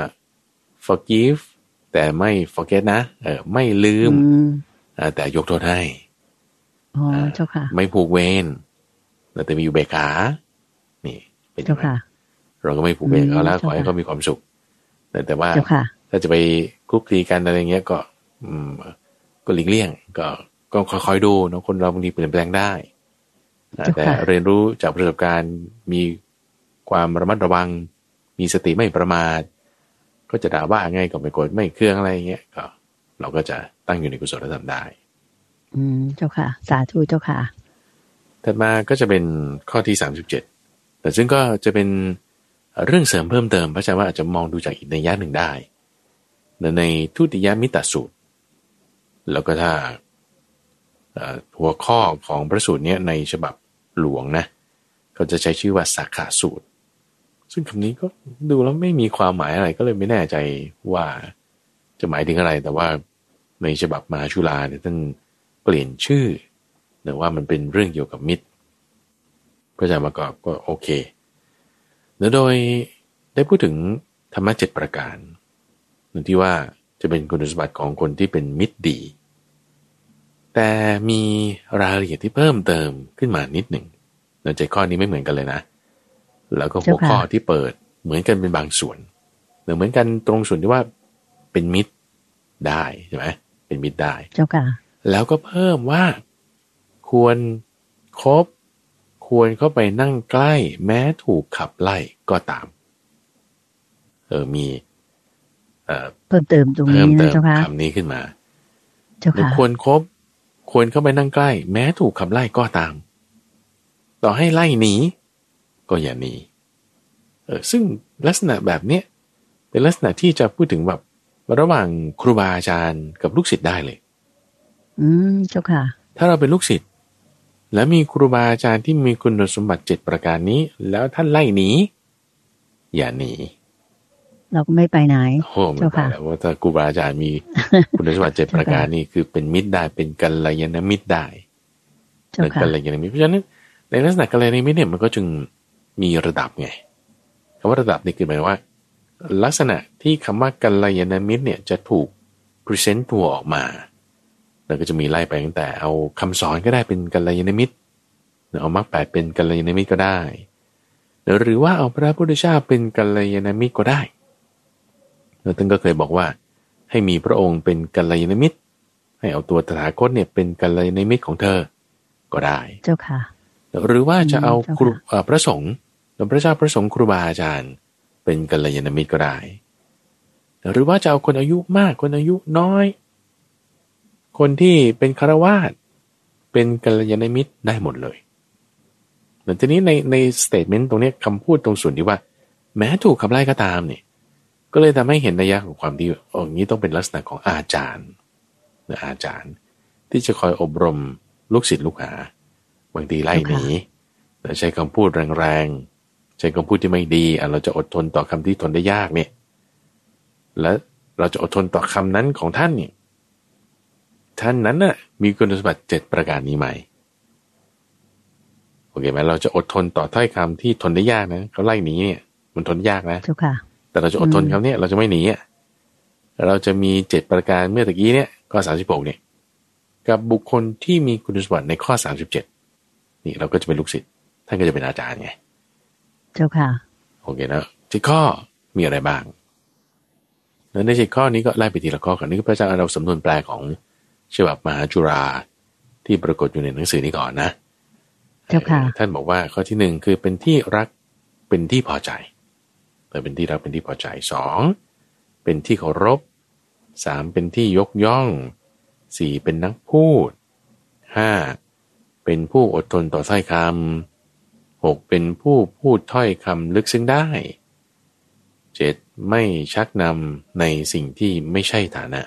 forgive แต่ไม่ forget นะไม่ลืมแต่ยกโทษให้เจ้าค่ะไม่ผูกเวรแต่มีอุเบกขานี่เป็นอย่างนั้นเราก็ไม่ผูกเวรเขาแล้วขอให้เขามีความสุขแต่ว่าถ้าจะไปคลุกคลีกันอะไรเงี้ยก็หลีกเลี่ยงก็ค่อยๆดูเนาะคนเราบางทีเปลี่ยนแปลงได้แต่เรียนรู้จากประสบการณ์มีความระมัดระวังมีสติไม่ประมาทก็จะด่าว่าไงก็ไม่โกรธไม่เคืองอะไรเงี้ยก็เราก็จะตั้งอยู่ในกุศลธรรมได้เจ้าค่ะสาธุเจ้าค่ะถัดมาก็จะเป็นข้อที่37แต่ซึ่งก็จะเป็นเรื่องเสริมเพิ่มเติมพระอาจารย์ว่าอาจจะมองดูจากอีกนัยยะหนึ่งได้ในทุติยมิตรสูตรแล้วก็ถ้าหัวข้อของพระสูตรนี้ในฉบับหลวงนะเขาจะใช้ชื่อว่าสาขาสูตรซึ่งคำนี้ก็ดูแล้วไม่มีความหมายอะไรก็เลยไม่แน่ใจว่าจะหมายถึงอะไรแต่ว่าในฉบับมหาชุฬาเนี่ยท่านเปลี่ยนชื่อแต่ว่ามันเป็นเรื่องเกี่ยวกับมิตรพระอาจารย์มาก็โอเคโดยได้พูดถึงธรรมะ7ประการที่ว่าจะเป็นคุณสมบัติของคนที่เป็นมิตรดีแต่มีรายละเอียดที่เพิ่มเติมขึ้นมานิดหนึ่งในใจข้อนี้ไม่เหมือนกันเลยนะแล้วก็หัวข้อที่เปิดเหมือนกันเป็นบางส่วนเหมือนกันตรงส่วนที่ว่าเป็นมิตรได้ใช่ไหมเป็นมิตรได้เจ้าค่ะแล้วก็เพิ่มว่าควรคบควรเข้าไปนั่งใกล้แม้ถูกขับไล่ก็ตามมีเพิ่มเติมตรงนี้นะเจ้าค่ะคำนี้ขึ้นมาเจ้าค่ะควรคบควรเข้าไปนั่งใกล้แม้ถูกขับไล่ก็ตามต่อให้ไล่หนีก็อย่าหนีซึ่งลักษณะแบบเนี้ยเป็นลักษณะที่จะพูดถึงแบบระหว่างครูบาอาจารย์กับลูกศิษย์ได้เลยเจ้าค่ะถ้าเราเป็นลูกศิษย์แล้วมีครูบาอาจารย์ที่มีคุณสมบัติ7ประการนี้แล้วท่านไล่หนีอย่าหนีเราก็ไม่ไปไหนเจ้าค่ะว่าถ้าครูบาอาจารย์มีคุณสมบัติ7ประการนี้คือเป็นมิตรได้เป็นกัลยาณมิตรได้เป็นกัลยาณมิตรเพราะฉะนั้นในลักษณะกัลยาณมิตรเนี่ยมันก็จึงมีระดับไงคำว่าระดับนี่คือหมายว่าลักษณะที่คำว่ากัลยาณมิตรเนี่ยจะถูกพรีเซนต์ตัวออกมาแล้วก็จะมีไล่ไปตั้งแต่เอาคำสอนก็ได้เป็นกัลยาณมิตรเอามรรคแปดเป็นกัลยาณมิตรก็ได้หรือว่าเอาพระพุทธเจ้าเป็นกัลยาณมิตรก็ได้แล้วท่านก็เคยบอกว่าให้มีพระองค์เป็นกัลยาณมิตรให้เอาตัวตถาคตเนี่ยเป็นกัลยาณมิตรของเธอก็ได้เจ้าค่ะหรือว่าจะเอาพระสงฆ์พระเจ้าพระสงฆ์ครูบาอาจารย์เป็นกัลยาณมิตรก็ได้หรือว่าจะเอาคนอายุมากคนอายุน้อยคนที่เป็นฆราวาสเป็นกัลยาณมิตรได้หมดเลยแต่ทีนี้ในสเตทเมนต์ตรงนี้คำพูดตรงส่วนที่ว่าแม้ถูกขับไล่ก็ตามเนี่ยก็เลยทำให้เห็นนัยยะของความที่อย่างนี้ต้องเป็นลักษณะของอาจารย์อาจารย์ที่จะคอยอบรมลูกศิษย์ลูกหาบางทีไล่หนีแต่ใช้คำพูดแรงๆใช้คำพูดที่ไม่ดีเราจะอดทนต่อคำที่ทนได้ยากเนี่ยและเราจะอดทนต่อคำนั้นของท่านเนี่ยท่านนั้นน่ะมีคุณสมบัติ7ประการนี้ไหมโอเคไหมเราจะอดทนต่อถ้อยคำที่ทนได้ยากนะเขาไล่หนีเนี่ยมันทนยากนะแต่เราจะอดทนคำนี้เราจะไม่หนีเราจะมี7ประการเมื่อตะกี้เนี่ยข้อ36เนี่ยกับบุคคลที่มีคุณสมบัติในข้อ37นี่เราก็จะเป็นลูกศิษย์ท่านก็จะเป็นอาจารย์ไงเจ้าค่ะโอเคนะที่ข้อมีอะไรบ้างแล้วใน7ข้อนี้ก็ไล่ไปทีละข้อก่อนนี่ก็พระอาจารย์เราสำนวนแปลของฉบับมหาจุฬาที่ปรากฏอยู่ในหนังสือนี้ก่อนนะเจ้าค่ะท่านบอกว่าข้อที่1คือเป็นที่รักเป็นที่พอใจเป็นที่รักเป็นที่พอใจ2เป็นที่เคารพ3เป็นที่ยกย่อง4เป็นนักพูด5เป็นผู้อดทนต่อถ้อยคำ6เป็นผู้พูดถ้อยคำลึกซึ้งได้7ไม่ชักนำในสิ่งที่ไม่ใช่ฐานะ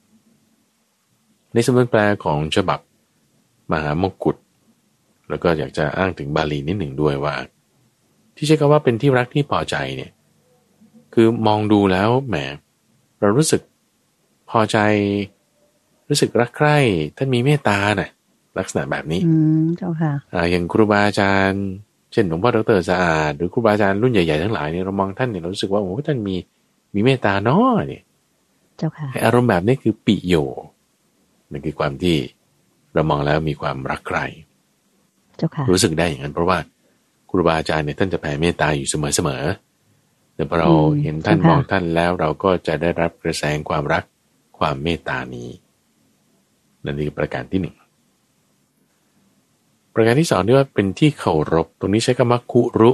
ในสำนวนแปลของฉบับมหามกุฏแล้วก็อยากจะอ้างถึงบาลีนิดหนึ่งด้วยว่าที่ใช้คำว่าเป็นที่รักที่พอใจเนี่ยคือมองดูแล้วแหมเรารู้สึกพอใจรู้สึกรักใคร่ท่านมีเมตตาน่ะลักษณะแบบนี้เจ้าค่ะอย่างครูบาอาจารย์เช่นหลวงพ่อดร.สะอาดหรือครูบาอาจารย์รุ่นใหญ่ๆทั้งหลายเนี่ยเรามองท่านเนี่ยเรารู้สึกว่าโอ้ท่านมีเมตตาเนาะเนี่ยเจ้าค่ะอารมณ์แบบนี้คือปิโยมันคือความที่เรามองแล้วมีความรักใคร่เจ้าค่ะรู้สึกได้อย่างนั้นเพราะว่าครูบาอาจารย์เนี่ยท่านจะแผ่เมตตาอยู่เสมอแต่พอเราเห็นท่านมองท่านแล้วเราก็จะได้รับกระแสความรักความเมตตานี้นั่นคือประการที่1ประการที่2ที่ว่าเป็นที่เคารพตรงนี้ใช้คำว่าคุรุ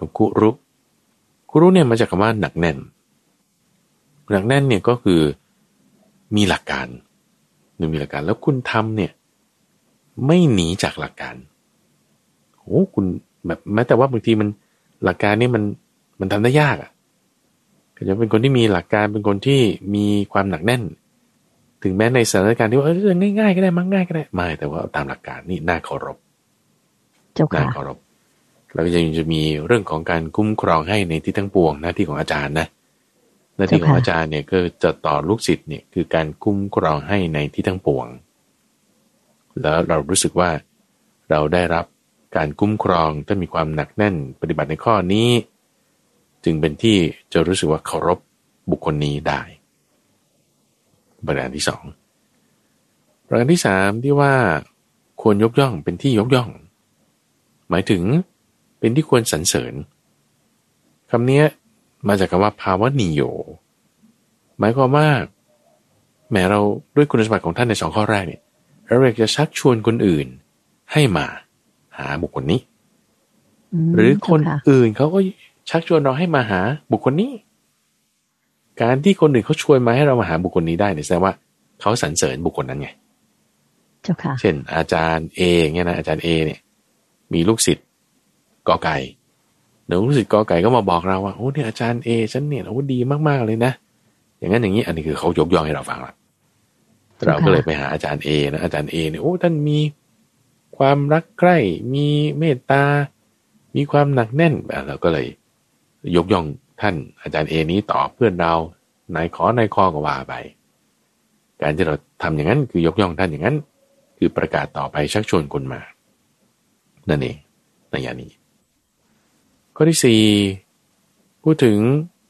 เนี่ยมาจากคำว่าหนักแน่นเนี่ยก็คือมีหลักการมีหลักการแล้วคุณทำเนี่ยไม่หนีจากหลักการโอ้คุณแบบแม้แต่ว่าบางทีมันหลักการนี่มันทำได้ยากก็จะเป็นคนที่มีหลักการเป็นคนที่มีความหนักแน่นถึงแม้ในสถานการณ์ที่ว่าง่ายๆก็ได้ง่ายก็ได้ไม่แต่ว่าตามหลักการนี่น่าเคารพน่าเคารพแล้วก็จะมีเรื่องของการคุ้มครองให้ในที่ทั้งปวงหน้าที่ของอาจารย์นะหน้าที่ของอาจารย์เนี่ยก็จะต่อลูกศิษย์เนี่ยคือการคุ้มครองให้ในที่ทั้งปวงแล้วเรารู้สึกว่าเราได้รับการคุ้มครองถ้ามีความหนักแน่นปฏิบัติในข้อนี้จึงเป็นที่จะรู้สึกว่าเคารพบุคคลนี้ได้ประการที่2ประการที่3ที่ว่าควรยกย่องเป็นที่ยกย่องหมายถึงเป็นที่ควรสรรเสริญคำนี้มาจากคำว่าภาวนิโยหมายความว่าแม้เราด้วยคุณสมบัติของท่านใน2ข้อแรกเนี่ยเราอยากจะชักชวนคนอื่นให้มาหาบุคคลนี้หรือคนอื่นเขาก็ชักชวนเราให้มาหาบุคคลนี้การที่คนอื่นเขาชวนมาให้เรามาหาบุคคลนี้ได้เนี่ยแสดงว่าเขาสรรเสริญบุคคลนั้นไงเจ้าค่ะเช่นอาจารย์เอเนี่ยนะอาจารย์เอเนี่ยมีลูกศิษย์กอไก่เดี๋ยวลูกศิษย์กอไก่ก็มาบอกเราว่าโอ้เนี่ยอาจารย์เอฉันเนี่ยโอ้ดีมากๆเลยนะอย่างนั้นอย่างนี้อันนี้คือเขายกย่องให้เราฟังละเราก็เลยไปหาอาจารย์เอนะอาจารย์เอเนี่ยโอ้ท่านมีความรักใคร่มีเมตตามีความหนักแน่นเราก็เลยยกย่องท่านอาจารย์เอนี้ต่อเพื่อนเรานายคอก็ว่าไปการที่เราทำอย่างนั้นคือยกย่องท่านอย่างนั้นคือประกาศต่อไปชักชวนคนมานั่นเองในอย่างนี้ข้อที่4พูดถึง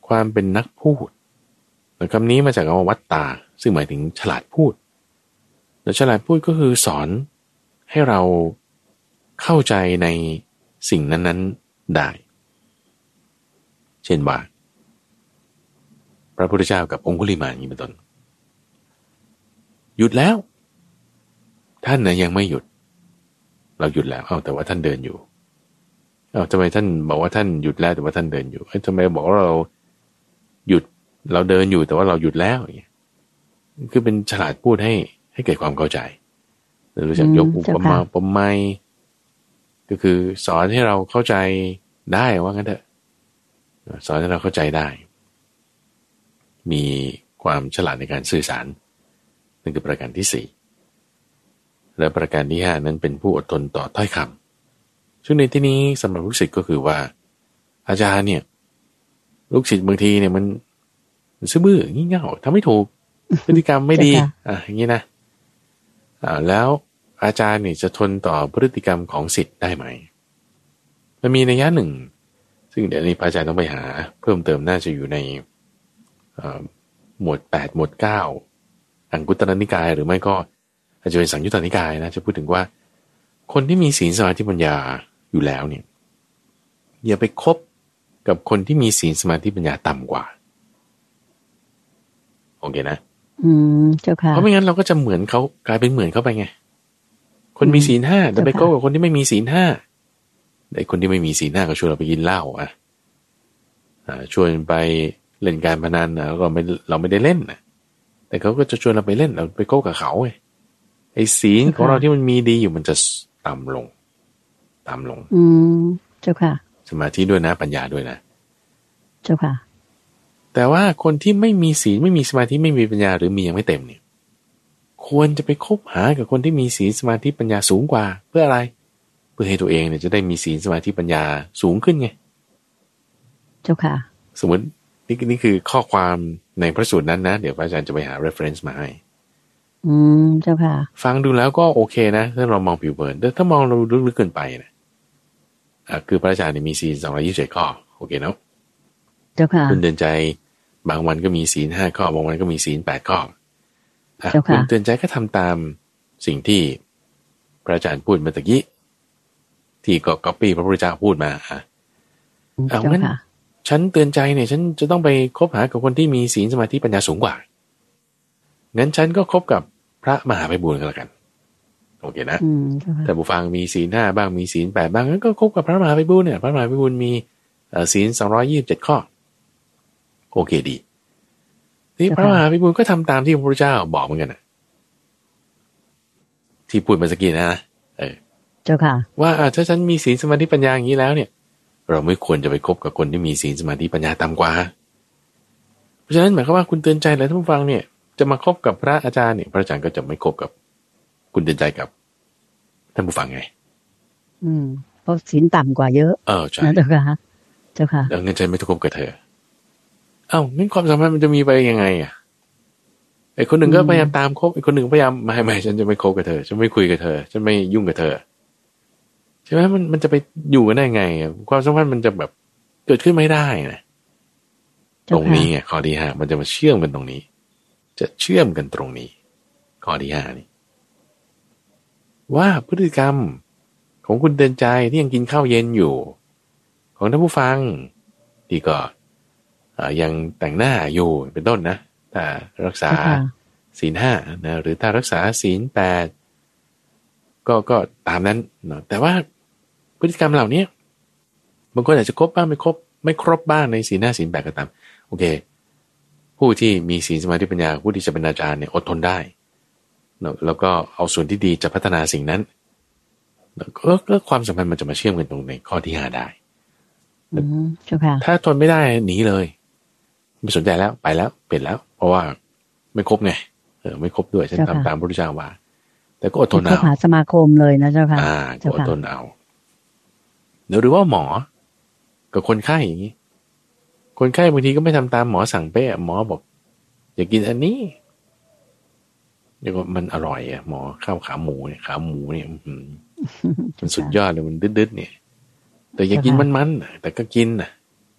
ความเป็นนักพูดคำนี้มาจากคำว่าวัตตาซึ่งหมายถึงฉลาดพูดแต่ฉลาดพูดก็คือสอนให้เราเข้าใจในสิ่งนั้นๆได้เช่นว่าพระพุทธเจ้ากับองคุลิมานอย่างนี้เป็นต้นหยุดแล้วท่านยังไม่หยุดเราหยุดแล้วแต่ว่าท่านเดินอยู่ทำไมท่านบอกว่าท่านหยุดแล้วแต่ว่าท่านเดินอยู่ทำไมบอกว่าเราหยุดเราเดินอยู่แต่ว่าเราหยุดแล้วอย่างเงี้ยคือเป็นฉลาดพูดให้เกิดความเข้าใจรู้จักยกอุปมาอุปไมยก็คือสอนให้เราเข้าใจได้ว่างั้นเถอะสอนให้เราเข้าใจได้มีความฉลาดในการสื่อสารนั่นคือประการที่สี่และประการที่ห้านั้นเป็นผู้อดทนต่อถ้อยคำซึ่งในที่นี้สำหรับลูกศิษย์ก็คือว่าอาจารย์เนี่ยลูกศิษย์บางทีเนี่ยมันซื่อบื้องี่เง่าทำไม่ถูกพฤติกรรมไม่ดีอย่างนี้นะแล้วอาจารย์เนี่ยจะทนต่อพฤติกรรมของศิษย์ได้ไหมมันมีนัยยะหนึ่งซึ่งเดี๋ยวนี้อาจารย์ต้องไปหาเพิ่มเติมน่าจะอยู่ในหมวด8หมวด9อังคุตรนิกายหรือไม่ก็อาจจะเป็นสังยุตตนิกายนะจะพูดถึงว่าคนที่มีศีลสมาธิปัญญาอยู่แล้วเนี่ยอย่าไปคบกับคนที่มีศีลสมาธิปัญญาต่ำกว่าโอเคนะเจ้าค่ะเพราะไม่งั้นเราก็จะเหมือนเขากลายเป็นเหมือนเขาไปไงคนมีศีลห้าแต่ไปคบกับคนที่ไม่มีศีลห้าไอ้คนที่ไม่มีศีลห้าก็ชวนเราไปกินเหล้าชวนไปเล่นการพนันเราไม่ได้เล่นนะแต่เขาก็จะชวนเราไปเล่นเราไปคบกับเขาไอ้ศีลของเราที่มันมีดีอยู่มันจะต่ำลงเจ้าค่ะสมาธิด้วยนะปัญญาด้วยนะเจ้าค่ะแต่ว่าคนที่ไม่มีศีลไม่มีสมาธิไม่มีปัญญาหรือมียังไม่เต็มเนี่ยควรจะไปคบหากับคนที่มีศีลสมาธิปัญญาสูงกว่าเพื่ออะไรเพื่อให้ตัวเองเนี่ยจะได้มีศีลสมาธิปัญญาสูงขึ้นไงเจ้าค่ะสมมตินี่คือข้อความในพระสูตรนั้นนะเดี๋ยวพระอาจารย์จะไปหา reference มาให้เจ้าค่ะฟังดูแล้วก็โอเคนะถ้าเรามองผิวเผินแต่ถ้ามองเราลึกๆเกินไปนะคือพระอาจารย์เนี่ยมีศีล227ข้อโอเคเนาะเจ้าค่ะคุณเตือนใจบางวันก็มีศีล5ข้อบางวันก็มีศีล8ข้อคุณเตือนใจก็ทำตามสิ่งที่พระอาจารย์พูดเมื่อกี้ที่ก็ก๊อปปี้พระพุทธเจ้าพูดมางั้นฉันเตือนใจเนี่ยฉันจะต้องไปคบหากับคนที่มีศีลสมาธิปัญญาสูงกว่างั้นฉันก็คบกับพระมหาไพบูลย์ก็แล้วกันโอเคนะแต่ผู้ฟังมีศีล5บ้างมีศีล8บ้างงั้นก็คบกับพระมหาไพบูลย์เนี่ยพระมหาไพบูลย์มีศีล227ข้อโอเคดีที่พระมหาไพบูลย์ก็ทำตามที่พระพุทธเจ้าบอกเหมือนกันนะที่พูดเมื่อกี้นะเจ้าค่ะว่าถ้าฉันมีศีลสมาธิปัญญาอย่างนี้แล้วเนี่ยเราไม่ควรจะไปคบกับคนที่มีศีลสมาธิปัญญาต่ำกว่าเพราะฉะนั้นหมายความว่าคุณเตือนใจและท่านผู้ฟังเนี่ยจะมาคบกับพระอาจารย์เนี่ยพระอาจารย์ก็จะไม่คบกับคุณเตือนใจกับท่านผู้ฟังไงเพราะศีลต่ำกว่าเยอะใช่เจ้าค่ะเจ้าค่ะงั้นฉันไม่ต้องคบกับเธองั้นความสัมพันธ์มันจะมีไปยังไงไอ้คนหนึ่งก็พยายามตามคบไอ้คนหนึ่งพยายามไม่ฉันจะไม่คบกับเธอฉันไม่คุยกับเธอฉันไม่ยุ่งกับเธอใช่ไหมมันจะไปอยู่กันได้ไงความสัมพันธ์มันจะแบบเกิดขึ้นไม่ได้นะตรงนี้ไงข้อที่5มันจะมาเชื่อมกันตรงนี้จะเชื่อมกันตรงนี้ข้อที่5นี่ว่าพฤติกรรมของคุณเตือนใจที่ยังกินข้าวเย็นอยู่ของท่านผู้ฟังที่ก็ยังแต่งหน้าอยู่เป็นต้นนะถ้ารักษาศีล5นะหรือถ้ารักษาศีล8ก็ตามนั้นเนาะแต่ว่าพฤติกรรมเหล่านี้บางคนอาจจะครบบ้างไม่ครบบ้างในศีล5ศีล8ก็ตามโอเคผู้ที่มีศีลสมาธิปัญญาผู้ที่จะเป็นอาจารย์เนี่ยอดทนได้แล้วก็เอาส่วนที่ดีจะพัฒนาสิ่งนั้นก็ความสัมพันธ์มันจะมาเชื่อมกันตรงในข้อที่5ได้ถ้าทนไม่ได้หนีเลยไม่สนใจแล้วไปแล้วเปลี่ยนแล้วเพราะว่าไม่ครบไงไม่ครบด้วยฉันทำตามพระพุทธเจ้าว่าแต่ก็อดทนเอาหาสมาคมเลยนะเจ้าค่ะก็อดทนเอาหรือว่าหมอกับคนไข้อย่างนี้คนไข้บางทีก็ไม่ทำตามหมอสั่งเป๊ะหมอบอกอย่ากินอันนี้เดี๋ยวมันอร่อยหมอข้าวขาหมูเนี่ยมันสุดยอดเลยมันดึดๆเนี่ยแต่อย่ากินมันแต่ก็กินนะ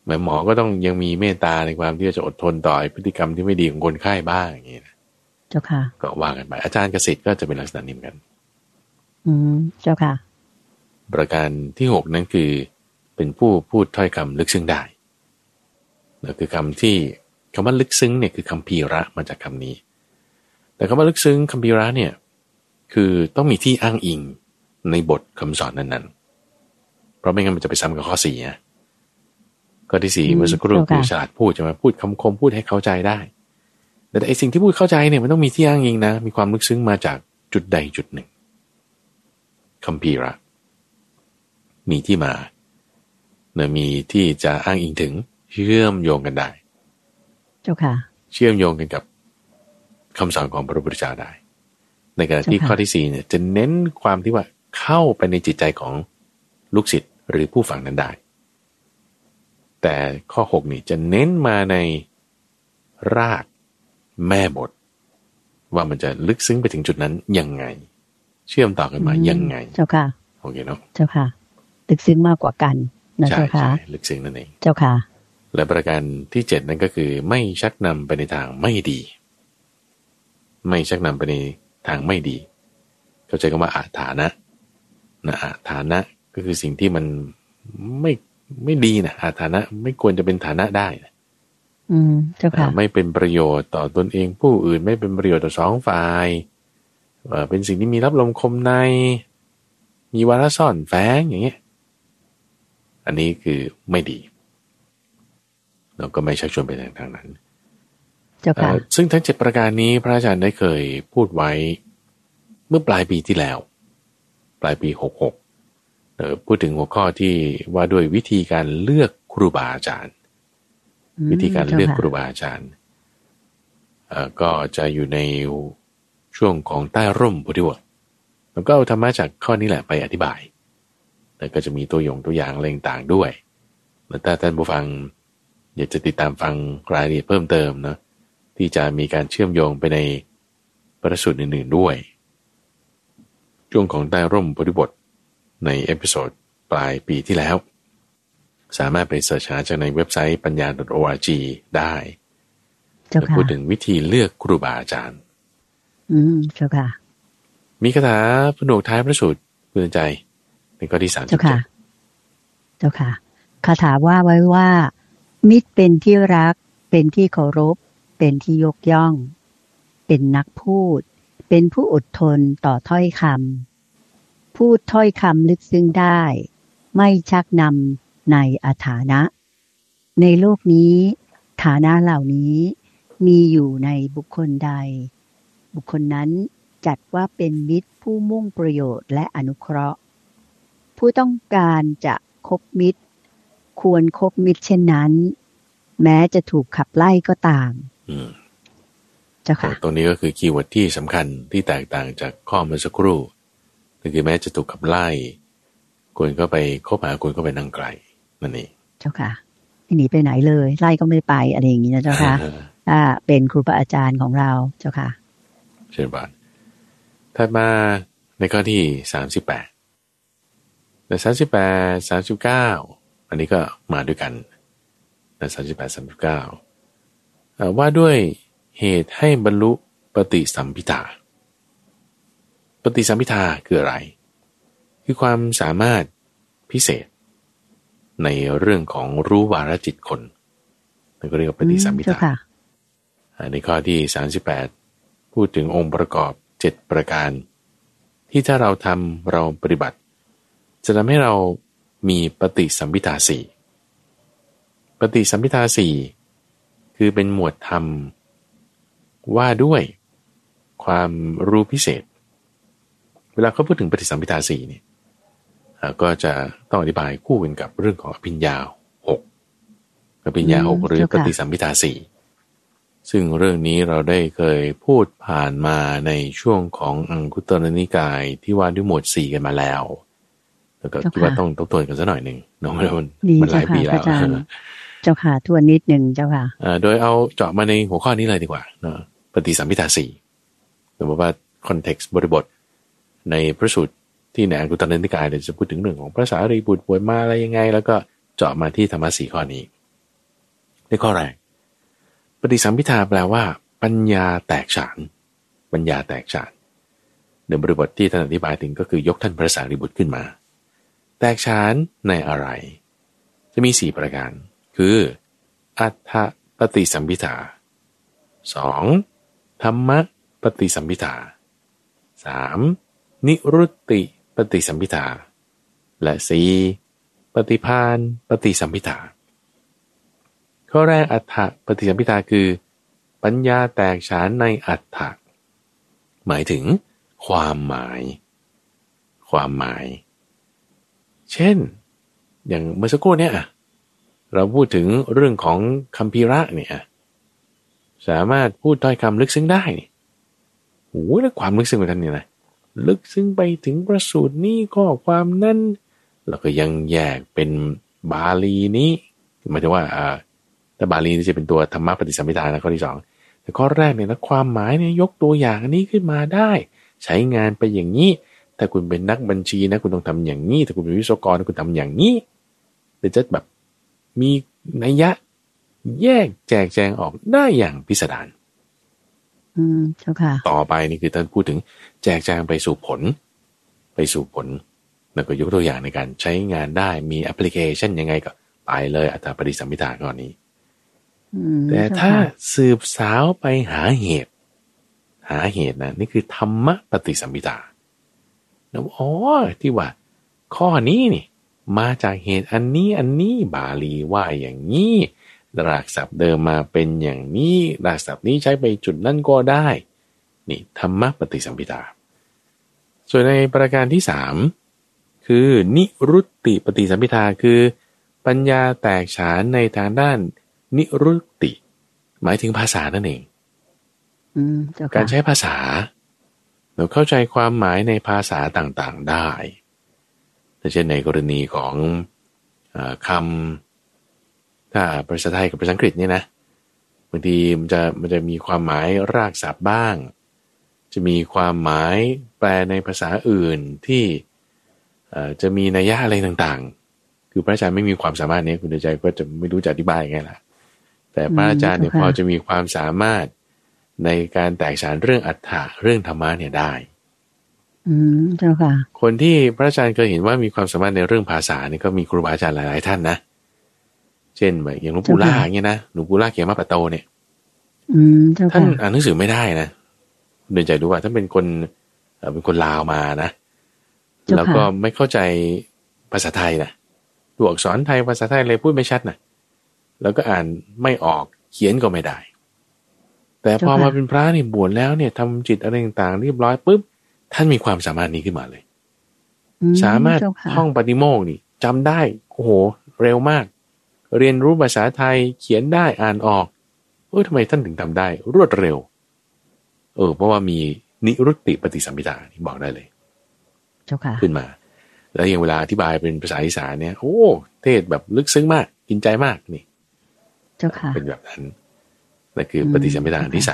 หมอก็ต้องยังมีเมตตาในความที่จะอดทนต่อพฤติกรรมที่ไม่ดีของคนไข้บ้างอย่างนี้นะเจ้าค่ะก็ว่ากันไปอาจารย์เกษตรก็จะเป็นลักษณะนี้เหมือนกันเจ้าค่ะประการที่6นั้นคือเป็นผู้พูดถ้อยคำลึกซึ้งได้นั่นคือคำที่คำว่าลึกซึ้งเนี่ยคือคำพีระมาจากคำนี้แต่คำว่าลึกซึ้งคำพีระเนี่ยคือต้องมีที่อ้างอิงในบทคำสอนนั้นๆเพราะไม่งั้นมันจะไปซ้ำกับข้อ4นะข้อที่4เมื่อสักครู่คือฉลาดพูดจะมาพูดคำคมพูดให้เข้าใจได้แต่ไอ้สิ่งที่พูดเข้าใจเนี่ยมันต้องมีที่อ้างอิงนะมีความลึกซึ้งมาจากจุดใดจุดหนึ่งคัมภีระมีที่มาเนี่ยมีที่จะอ้างอิงถึงเชื่อมโยงกันได้เจ้าค่ะเชื่อมโยงกันกับคำสอนของพระพุทธเจ้าได้ในขณะที่ข้อที่4เนี่ยจะเน้นความที่ว่าเข้าไปในจิตใจของลูกศิษย์หรือผู้ฟังนั้นได้แต่ข้อ6นี่จะเน้นมาในรากแม่บทว่ามันจะลึกซึ้งไปถึงจุดนั้นยังไงเชื่อมต่อกันมายังไงเจ้าค่ะโอเคเนาะเจ้าค่ะลึกซึ้งมากกว่ากันนะเจ้าค่ะลึกซึ้งนั่นเองเจ้าค่ะและประการที่7นั่นก็คือไม่ชักนำไปในทางไม่ดีไม่ชักนำไปในทางไม่ดีเข้าใจคำว่าอาถานะอาถานะก็คือสิ่งที่มันไม่ดีนะอาถานะไม่ควรจะเป็นฐานะได้เจ้าค่ะไม่เป็นประโยชน์ต่อตนเองผู้อื่นไม่เป็นประโยชน์ต่อสองฝ่ายเป็นสิ่งที่มีรับลมคมในมีวาระซ่อนแฝงอย่างเงี้ยอันนี้คือไม่ดีเราก็ไม่ชักชวนไปในทางนั้นซึ่งทั้ง7ประการนี้พระอาจารย์ได้เคยพูดไว้เมื่อปลายปีที่แล้วปลายปี66พูดถึงหัวข้อที่ว่าด้วยวิธีการเลือกครูบาอาจารย์วิธีการเลือกครูบาอาจารย์ก็จะอยู่ในช่วงของใต้ร่มโพธิบทแล้วก็เอาธรรมะจากข้อนี้แหละไปอธิบายแล้วก็จะมีตัวอย่างอะไรต่างๆด้วยแล้วถ้าท่านผู้ฟังอยากจะติดตามฟังรายละเอียดเพิ่มเติมนะที่จะมีการเชื่อมโยงไปในพระสูตรอื่นๆด้วยช่วงของใต้ร่มโพธิบทในเอพิโซดปลายปีที่แล้วสามารถไปเสิร์ชหาจากในเว็บไซต์ปัญญา .org ได้จะพูดถึงวิธีเลือกครูบาอาจารย์เจ้าค่ะมีคาถาผนวกท้ายพระสูตรเตือนใจในข้อที่37เจ้าค่ะเจ้าค่ะคาถาว่าไว้ว่ามิตรเป็นที่รักเป็นที่เคารพเป็นที่ยกย่องเป็นนักพูดเป็นผู้อดทนต่อถ้อยคำพูดถ้อยคำลึกซึ้งได้ไม่ชักนำในอฐานะในโลกนี้ฐานะเหล่านี้มีอยู่ในบุคคลใดบุคคลนั้นจัดว่าเป็นมิตรผู้มุ่งประโยชน์และอนุเคราะห์ผู้ต้องการจะคบมิตรควรคบมิตรเช่นนั้นแม้จะถูกขับไล่ก็ตามเจ้าค่ะตรงนี้ก็คือคีย์เวิร์ดที่สำคัญที่แตกต่างจากข้อเมื่อสักครู่ก็คือแม้จะถูกขับไล่ควรก็ไปคบหาควรก็ไปนั่งไกลนั่นเองเจ้าค่ะหนีไปไหนเลยไล่ก็ไม่ไปอะไรอย่างนี้นะเจ้าค่ะถ้าเป็นครูบาอาจารย์ของเราเจ้าค่ะเชิญบานถัดมาในข้อที่38แต่38 39อันนี้ก็มาด้วยกันแต่38 39ว่าด้วยเหตุให้บรรลุปฏิสัมภิทาปฏิสัมภิทาคืออะไรคือความสามารถพิเศษในเรื่องของรู้วาระจิตคนนั่นก็เรียกว่าปฏิสัมภิทาในข้อที่38พูดถึงองค์ประกอบ7ประการที่ถ้าเราทำเราปฏิบัติจะทำให้เรามีปฏิสัมภิทา4ปฏิสัมภิทา4คือเป็นหมวดธรรมว่าด้วยความรู้พิเศษเวลาเขาพูดถึงปฏิสัมภิทา4เนี่ยก็จะต้องอธิบายคู่กันกับเรื่องของอภิญญา6อภิญญา6หรือปฏิสัมภิทา4ซึ่งเรื่องนี้เราได้เคยพูดผ่านมาในช่วงของอังคุตรนิกายที่ว่าด้วยหมวด4กันมาแล้วแล้วก็คิดว่าต้องทบทวนกันสักหน่อยนึงน้องมันหลายปีแล้วเจ้าค่ะทวนนิดนึงเจ้าค่ะโดยเอาเจาะมาในหัวข้อนี้เลยดีกว่าเนาะปฏิสัมภิทา4สมมติว่าคอนเท็กซ์บริบทในพระสูตรที่ในอังคุตรนิกายจะพูดถึงเรื่องของพระสารีบุตรบวชมาอะไรยังไงแล้วก็เจาะมาที่ธรรมะ4ข้อนี้ในข้อแรกปฏิสัมภิทาแปลว่าปัญญาแตกฉานปัญญาแตกฉานในบริบทที่ท่านอธิบายถึงก็คือยกท่านพระสารีบุตรขึ้นมาแตกฉานในอะไรจะมี4ประการคืออัฏฐปฏิสัมภิทา 2. ธรรมปฏิสัมภิทา 3. นิรุตติปฏิสัมภิทาและ 4. ปฏิภาณปฏิสัมภิทาข้อแรกอัฏฐปฏิสัมภิทาคือปัญญาแตกฉานในอัฏฐะหมายถึงความหมายเช่นอย่างเมื่อสักครู่เนี่ยเราพูดถึงเรื่องของคัมภีระเนี่ยสามารถพูดถ้อยคำลึกซึ้งได้นี่โอ้โหแล้วความลึกซึ้งเหมือนกันเนี่ยนะลึกซึ้งไปถึงประสูตรนี้ข้อความนั้นแล้วก็ยังแยกเป็นบาลีนี้หมายถึงว่าถ้าบาลีนี่จะเป็นตัวธรรมะปฏิสัมภิทานะข้อที่2แต่ข้อแรกเนี่ยนะความหมายเนี่ยยกตัวอย่างอันนี้ขึ้นมาได้ใช้งานไปอย่างนี้ถ้าคุณเป็นนักบัญชีนะคุณต้องทำอย่างนี้ถ้าคุณเป็นวิศวกรคุณทำอย่างนี้หรือจะแบบมีนัยยะแยกแจกแจงออกได้อย่างพิสดารเจ้าค่ะต่อไปนี่คือท่านพูดถึงแจกแจงไปสู่ผลแล้วก็ยกตัวอย่างในการใช้งานได้มีแอปพลิเคชันยังไงก็ไปเลยอัฏฐปฏิสัมภิทาข้อนี้แต่ถ้าสืบสาวไปหาเหตุนะนี่คือธรรมปฏิสัมภิทาแล้วที่ว่าข้อนี้นี่มาจากเหตุอันนี้บาลีว่าอย่างนี้รากศัพท์เดิมมาเป็นอย่างนี้รากศัพท์นี้ใช้ไปจุดนั้นก็ได้นี่ธรรมปฏิสัมภิทาส่วนในประการที่3คือนิรุตติปฏิสัมภิทาคือปัญญาแตกฉานในทางด้านนิรุตติหมายถึงภาษานั่นเองการใช้ภาษาเราเข้าใจความหมายในภาษาต่างๆได้เช่นในกรณีของคำถ้าภาษาไทยกับภาษาอังกฤษเนี่ยนะบางทีมันจะมีความหมายรากศัพท์บ้างจะมีความหมายแปลในภาษาอื่นที่จะมีนัยยะอะไรต่างๆคือพระอาจารย์ไม่มีความสามารถนี้คุณใจก็จะไม่รู้จะอธิบายไงล่ะแต่พระอาจารย์เนี่ยพอจะมีความสามารถในการแตกฉานเรื่องอัฏฐะเรื่องธรรมะเนี่ยได้เจ้าค่ะคนที่พระอาจารย์เคยเห็นว่ามีความสามารถในเรื่องภาษานี่ก็มีครูบาอาจารย์หลายๆท่านนะเช่นแบบอย่างหลวงปู่ล่าอย่างเงี้ยนะหลวงปู่ล่าเขียนมาปะโตเนี่ยท่านอ่านหนังสือไม่ได้นะเดินใจดูว่าท่านเป็นคนลาวมานะแล้วก็ไม่เข้าใจภาษาไทยนะตัวอักษรไทยภาษาไทยเลยพูดไม่ชัดนะแล้วก็อ่านไม่ออกเขียนก็ไม่ได้แต่พอมาเป็นพระนี่บวชแล้วเนี่ยทำจิตอะไรต่างๆเรียบร้อยปุ๊บท่านมีความสามารถนี้ขึ้นมาเลยสามารถท่องปฏิโมกข์นี่จำได้โอ้โหเร็วมากเรียนรู้ภาษาไทยเขียนได้อ่านออกทำไมท่านถึงทำได้รวดเร็วเพราะว่ามีนิรุตติปฏิสัมภิทานี่บอกได้เลยเจ้าค่ะขึ้นมาแล้วอย่างเวลาอธิบายเป็นภาษาอีสานเนี่ยเทศแบบลึกซึ้งมากกินใจมากนี่เจ้าค่ะเป็นแบบนั้นนั่นคือปฏิสัมภิทาที่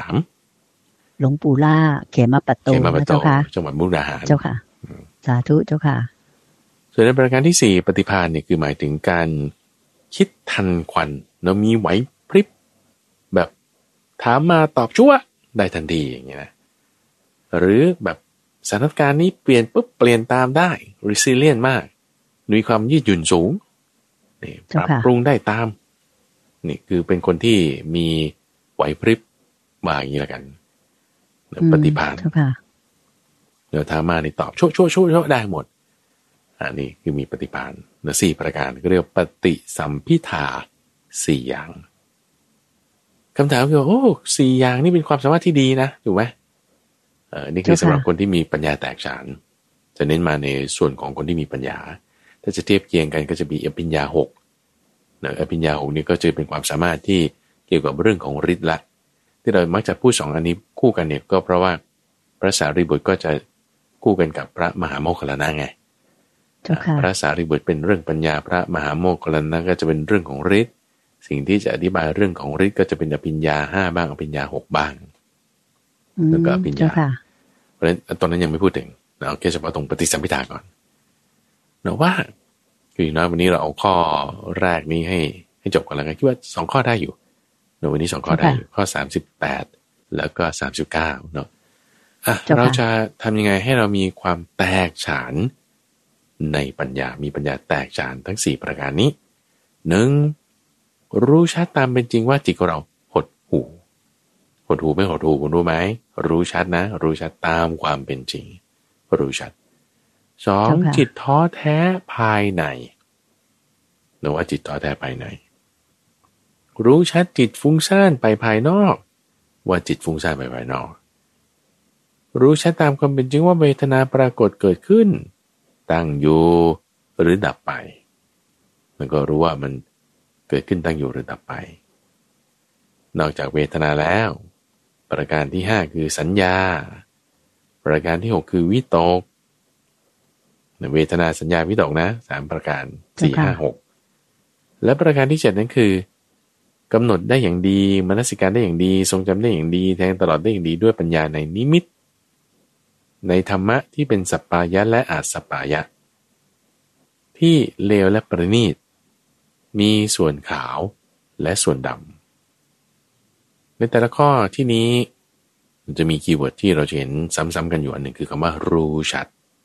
3 หลวงปู่ล่าเขมปะโตเจ้าค่ะจังหวัดมุกดาหารเจ้าค่ะสาธุเจ้าค่ะส่วนในประการที่4ปฏิภาณเนี่ยคือหมายถึงการคิดทันควันเรามีไหวพริบแบบถามมาตอบชั่วได้ทันทีอย่างเงี้ยนะหรือแบบสถานการณ์นี้เปลี่ยนปุ๊บเปลี่ยนตามได้ resilient มากมีความยืดหยุ่นสูงนี่ปรับปรุงได้ตามนี่คือเป็นคนที่มีไหวพริบมาอย่างนี้ละกันปฏิภาณเดี๋ยวถามมานี่ตอบชั่วได้หมดอันนี้คือมีปฏิภาณ4ประการก็เรียกปฏิสัมภิทา4อย่างคำถามคือ4อย่างนี่เป็นความสามารถที่ดีนะถูกไหมนี่คือสำหรับคนที่มีปัญญาแตกฉานจะเน้นมาในส่วนของคนที่มีปัญญาถ้าจะเทียบเคียงกันก็จะมีอภิญญา6อภิญญา6นี่ก็จะเป็นความสามารถที่เกี่ยวกับเรื่องของฤทธิ์ละที่เรามักจะพูด2อันนี้คู่กันเนี่ยก็เพราะว่าพระสารีบุตรก็จะคู่กันกับพระมหาโมคคัลลานะไงพระสารีบุตรเป็นเรื่องปัญญาพระมหาโมคคัลลานะก็จะเป็นเรื่องของฤทธิ์สิ่งที่จะอธิบายเรื่องของฤทธิ์ก็จะเป็นอภิญญา5บ้างอภิญญา6บ้างแล้วก็อภิญญาเพราะฉะนั้นตอนนั้นยังไม่พูดถึงเอาแค่เฉพาะตรงปฏิสัมภิทาก่อนนะว่าคือน้อยวันนี้เราเอาข้อแรกนี้ให้จบก่อนแล้วกันคิดว่า2ข้อได้อยู่ในวันนี้2ข้อได้อยู่ข้อ38แล้วก็39เนาะเราจะทำยังไงให้เรามีความแตกฉานในปัญญามีปัญญาแตกฉานทั้ง4ประการนี้ 1. รู้ชัดตามเป็นจริงว่าจิตของเราหดหู่ไม่หดหู่คุณรู้ไหมรู้ชัดนะรู้ชัดตามความเป็นจริงรู้ชัด 2. จิตท้อแท้ภายในหรือว่าจิตท้อแท้ภายในรู้ชัดจิตฟุ้งซ่านไปภายนอกว่าจิตฟุ้งซ่านไปภายนอกรู้ชัดตามความเป็นจริงว่าเวทนาปรากฏเกิดขึ้นตั้งอยู่หรือดับไปมันก็รู้ว่ามันเกิดขึ้นตั้งอยู่หรือดับไปนอกจากเวทนาแล้วประการที่5คือสัญญาประการที่6คือวิตกเวทนาสัญญาวิตกนะ3ประการ4 5 6และประการที่7นั้นคือกำหนดได้อย่างดีมนสิการได้อย่างดีทรงจำได้อย่างดีแทงตลอดได้อย่างดีด้วยปัญญาในนิมิตในธรรมะที่เป็นสัปปายะและอาสัปปายะที่เลวและประณีตมีส่วนขาวและส่วนดำในแต่ละข้อที่นี้มันจะมีคีย์เวิร์ดที่เราเห็นซ้ำๆกันอยู่อันหนึ่งคือคำว่ารู้ชัด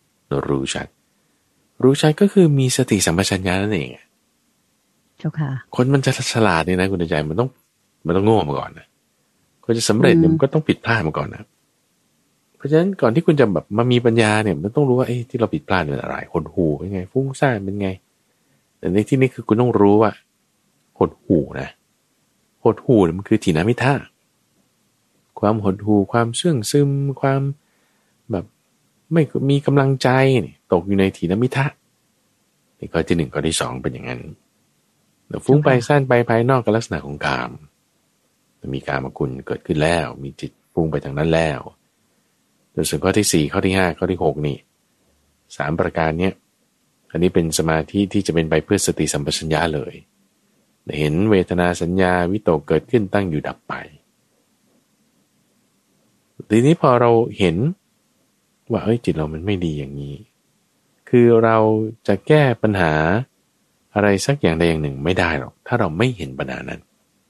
ก็คือมีสติสัมปชัญญะนั่นเองเจ้าค่ะคนมันจะฉลาดเนี่ยนะคุณใจมันต้องโง่มาก่อนนะคนจะสำเร็จเนี่ยมันก็ต้องผิดพลาดมาก่อนนะเพราะฉะนั้นก่อนที่คุณจะแบบมามีปัญญาเนี่ยมันต้องรู้ว่าที่เราผิดพลาดเป็นอะไรหดหู่เป็นไงฟุ้งซ่านเป็นไงแต่ในที่นี้คือคุณต้องรู้ว่าหดหู่นะหดหู่มันคือถีนมิทะความหดหู่ความเสื่องซึมความแบบไม่มีกำลังใจตกอยู่ในถีนมิทะนี่ข้อที่1ข้อที่2เป็นอย่างนั้นฟุ้งไปซ่านไปภายนอกกับลักษณะของกามมีกามคุณเกิดขึ้นแล้วมีจิตฟุ้งไปทางนั้นแล้วส่วนข้อที่4ข้อที่5ข้อที่6นี่3ประการเนี้ยอันนี้เป็นสมาธิที่จะเป็นไปเพื่อสติสัมปชัญญะเลยเห็นเวทนาสัญญาวิตกเกิดขึ้นตั้งอยู่ดับไปทีนี้พอเราเห็นว่าจิตเรามันไม่ดีอย่างนี้คือเราจะแก้ปัญหาอะไรสักอย่างใดอย่างหนึ่งไม่ได้หรอกถ้าเราไม่เห็นปัญหานั้น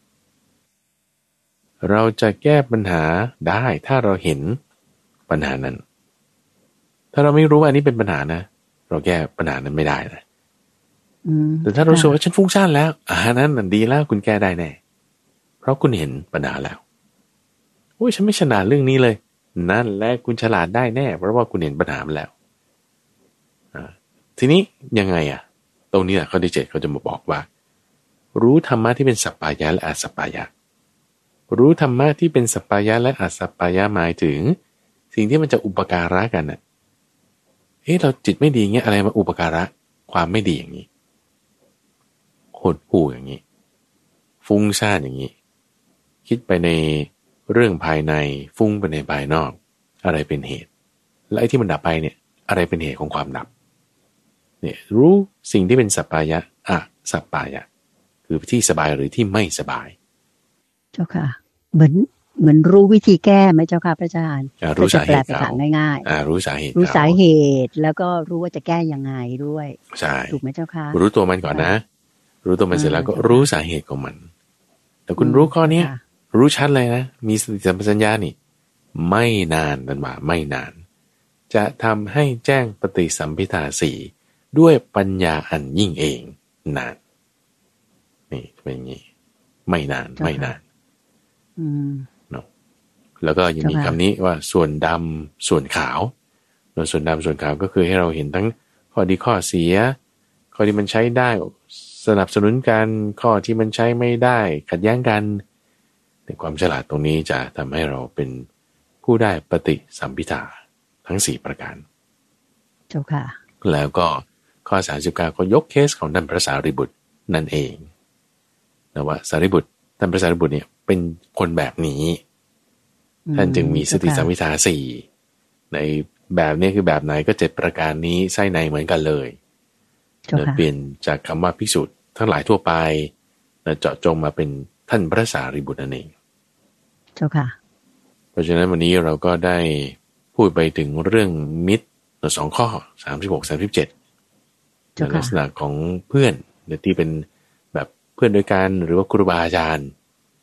เราจะแก้ปัญหาได้ถ้าเราเห็นปัญหานั้นถ้าเราไม่รู้ว่าอันนี้เป็นปัญหานะเราแก้ปัญหานั้นไม่ได้นะแต่ถ้าเรารู้ว่าฉันฟุ้งซ่านแล้วนั้นมันดีแล้วคุณแก้ได้แน่เพราะคุณเห็นปัญหาแล้วโอ้ยฉันไม่ฉลาดเรื่องนี้เลยนั่นแหละคุณฉลาดได้แน่เพราะว่าคุณเห็นปัญหามันแล้วทีนี้ยังไงตรงนี้แหละข้อที่7เขาจะมาบอกว่ารู้ธรรมะที่เป็นสัปปายะและอสัปปายะรู้ธรรมะที่เป็นสัปปายะและอสัปปายะหมายถึงสิ่งที่มันจะอุปการะกันน่ะเราจิตไม่ดีเงี้ยอะไรมาอุปการะความไม่ดีอย่างนี้หดหู่อย่างนี้ฟุ้งซ่านอย่างนี้คิดไปในเรื่องภายในฟุ้งไปในภายนอกอะไรเป็นเหตุและไอ้ที่มันดับไปเนี่ยอะไรเป็นเหตุของความดับเนี่ยรู้สิ่งที่เป็นสัปปายะสัปปายะคือที่สบายหรือที่ไม่สบายเจ้าค่ะเหมือนรู้วิธีแก้ไหมเจ้าค่ะพระอาจารย์รู้สาเหตุง่ายๆรู้สาเหตุแล้วก็รู้ว่าจะแก้ยังไงด้วยใช่ถูกไหมเจ้าค่ะรู้ตัวมันก่อนนะรู้ตัวมันเสร็จแล้วก็รู้สาเหตุของมันแต่คุณรู้ข้อนี้รู้ชัดเลยนะมีสติสัมปชัญญะนี่ไม่นานนั่นหมายไม่นานจะทำให้แจ้งปฏิสัมภิทา4ด้วยปัญญาอันยิ่งเองนานนี่เป็นอย่างนี้ไม่นานเนาะแล้วก็ยังมีคำนี้ว่าส่วนดำส่วนขาวส่วนดำส่วนขาวก็คือให้เราเห็นทั้งข้อดีข้อเสียข้อที่มันใช้ได้สนับสนุนกันข้อที่มันใช้ไม่ได้ขัดแย้งกันในความฉลาดตรงนี้จะทำให้เราเป็นผู้ได้ปฏิสัมภิทาทั้ง4ประการเจ้าค่ะแล้วก็ข้อ39ก็ยกเคสของท่านพระสารีบุตรนั่นเองนะว่าสารีบุตรท่านพระสารีบุตรเนี่ยเป็นคนแบบนี้ท่านจึงมีสติสัมปชัญญะ4ในแบบนี้คือแบบไหนก็7ประการนี้ไส้ในเหมือนกันเลยเปลี่ยนจากคำว่าภิกษุทั้งหลายทั่วไปเจาะจงมาเป็นท่านพระสารีบุตรนั่นเองเจ้าค่ะเพราะฉะนั้นวันนี้เราก็ได้พูดไปถึงเรื่องมิตร2ข้อ36 37ในลักษณะของเพื่อนที่เป็นแบบเพื่อนด้วยกันหรือว่าครูบาอาจารย์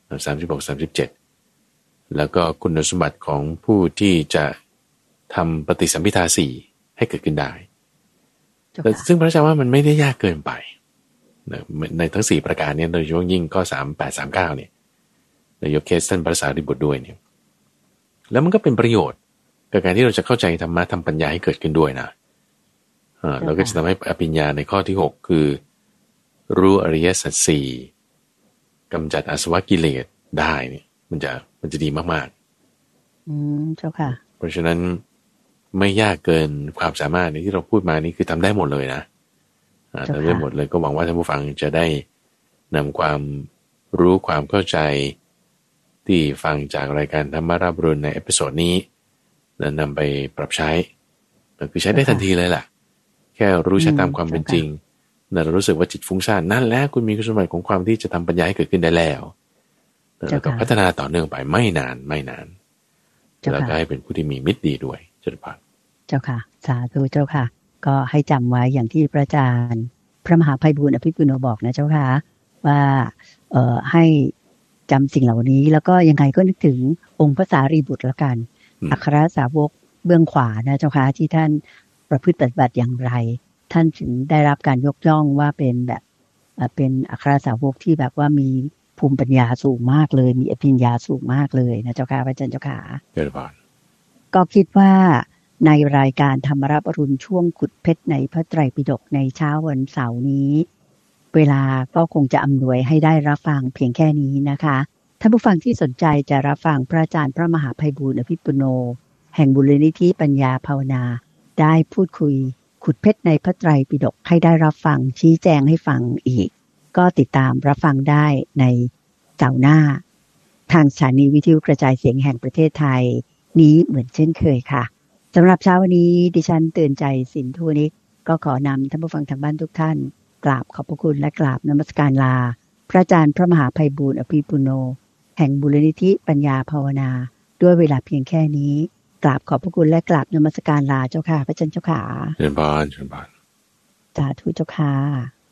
36-37แล้วก็คุณสมบัติของผู้ที่จะทำปฏิสัมภิทา4ให้เกิดขึ้นได้แต่ซึ่งพระอาจารย์ว่ามันไม่ได้ยากเกินไปในทั้ง4ประการนี้โดยเฉพาะยิ่งข้อ38-39เนี่ยยกเคสท่านพระสารีบุตรด้วยเนี่ยแล้วมันก็เป็นประโยชน์กับการที่เราจะเข้าใจธรรมะทำปัญญาให้เกิดขึ้นด้วยนะเราก็จะทำให้อภิญญาในข้อที่6คือรู้อริยสัจสี่กำจัดอาสวะกิเลสได้เนี่ยมันจะดีมากๆเจ้าค่ะเพราะฉะนั้นไม่ยากเกินความสามารถในที่เราพูดมานี้คือทำได้หมดเลยนะทำได้หมดเลยก็หวังว่าท่านผู้ฟังจะได้นำความรู้ความเข้าใจที่ฟังจากรายการธรรมรับรุณในเอพิโซดนี้แล้วนำไปปรับใช้คือใช้ได้ทันทีเลยแหละแค่รู้ชัดตามความเป็นจริงเรารู้สึกว่าจิตฟุ้งซ่านนั่นแหละคุณมีคุณสมบัติของความที่จะทำปัญญาให้เกิดขึ้นได้แล้วแล้วก็พัฒนาต่อเนื่องไปไม่นานแล้วก็ให้เป็นผู้ที่มีมิตรดีด้วยเจ้าค่ะเจ้าค่ะสาธุเจ้าค่ะก็ให้จำไว้อย่างที่พระอาจารย์พระมหาไพบูลย์อภิปุโนบอกนะเจ้าค่ะว่าให้จำสิ่งเหล่านี้แล้วก็ยังไงก็นึกถึงองค์พระสารีบุตรละกันอัครสาวกเบื้องขวานะเจ้าค่ะที่ท่านประพฤติปฏิบัติอย่างไรท่านถึงได้รับการยกย่องว่าเป็นแบบเป็นอัครสาวกที่แบบว่ามีภูมิปัญญาสูงมากเลยมีอภิญญาสูงมากเลยนะเจ้าค่ะพระอาจารย์เจ้าค่ะก็คิดว่าในรายการธรรมรับอรุณช่วงขุดเพชรในพระไตรปิฎกในเช้าวันเสาร์นี้เวลาก็คงจะอำนวยให้ได้รับฟังเพียงแค่นี้นะคะท่านผู้ฟังที่สนใจจะรับฟังพระอาจารย์พระมหาไพบูลย์อภิปุโนแห่งมูลนิธิปัญญาภาวนาได้พูดคุยขุดเพชรในพระไตรปิฎกให้ได้รับฟังชี้แจงให้ฟังอีกก็ติดตามรับฟังได้ในเสาร์หน้าทางสถานีวิทยุกระจายเสียงแห่งประเทศไทยนี้เหมือนเช่นเคยค่ะสำหรับเช้าวันนี้ดิฉันเตือนใจสินทุนิกก็ขอนำท่านผู้ฟังทางบ้านทุกท่านกราบขอบพระคุณและกราบนมัสการลาพระอาจารย์พระมหาไพบูลย์อภิปุโนแห่งมูลนิธิปัญญาภาวนาด้วยเวลาเพียงแค่นี้กราบขอบพระคุณและกราบนมัสการลาเจ้าค่ะพระอาจารย์เจ้าค่ะเชิญพรสาธุเจ้าค่ะ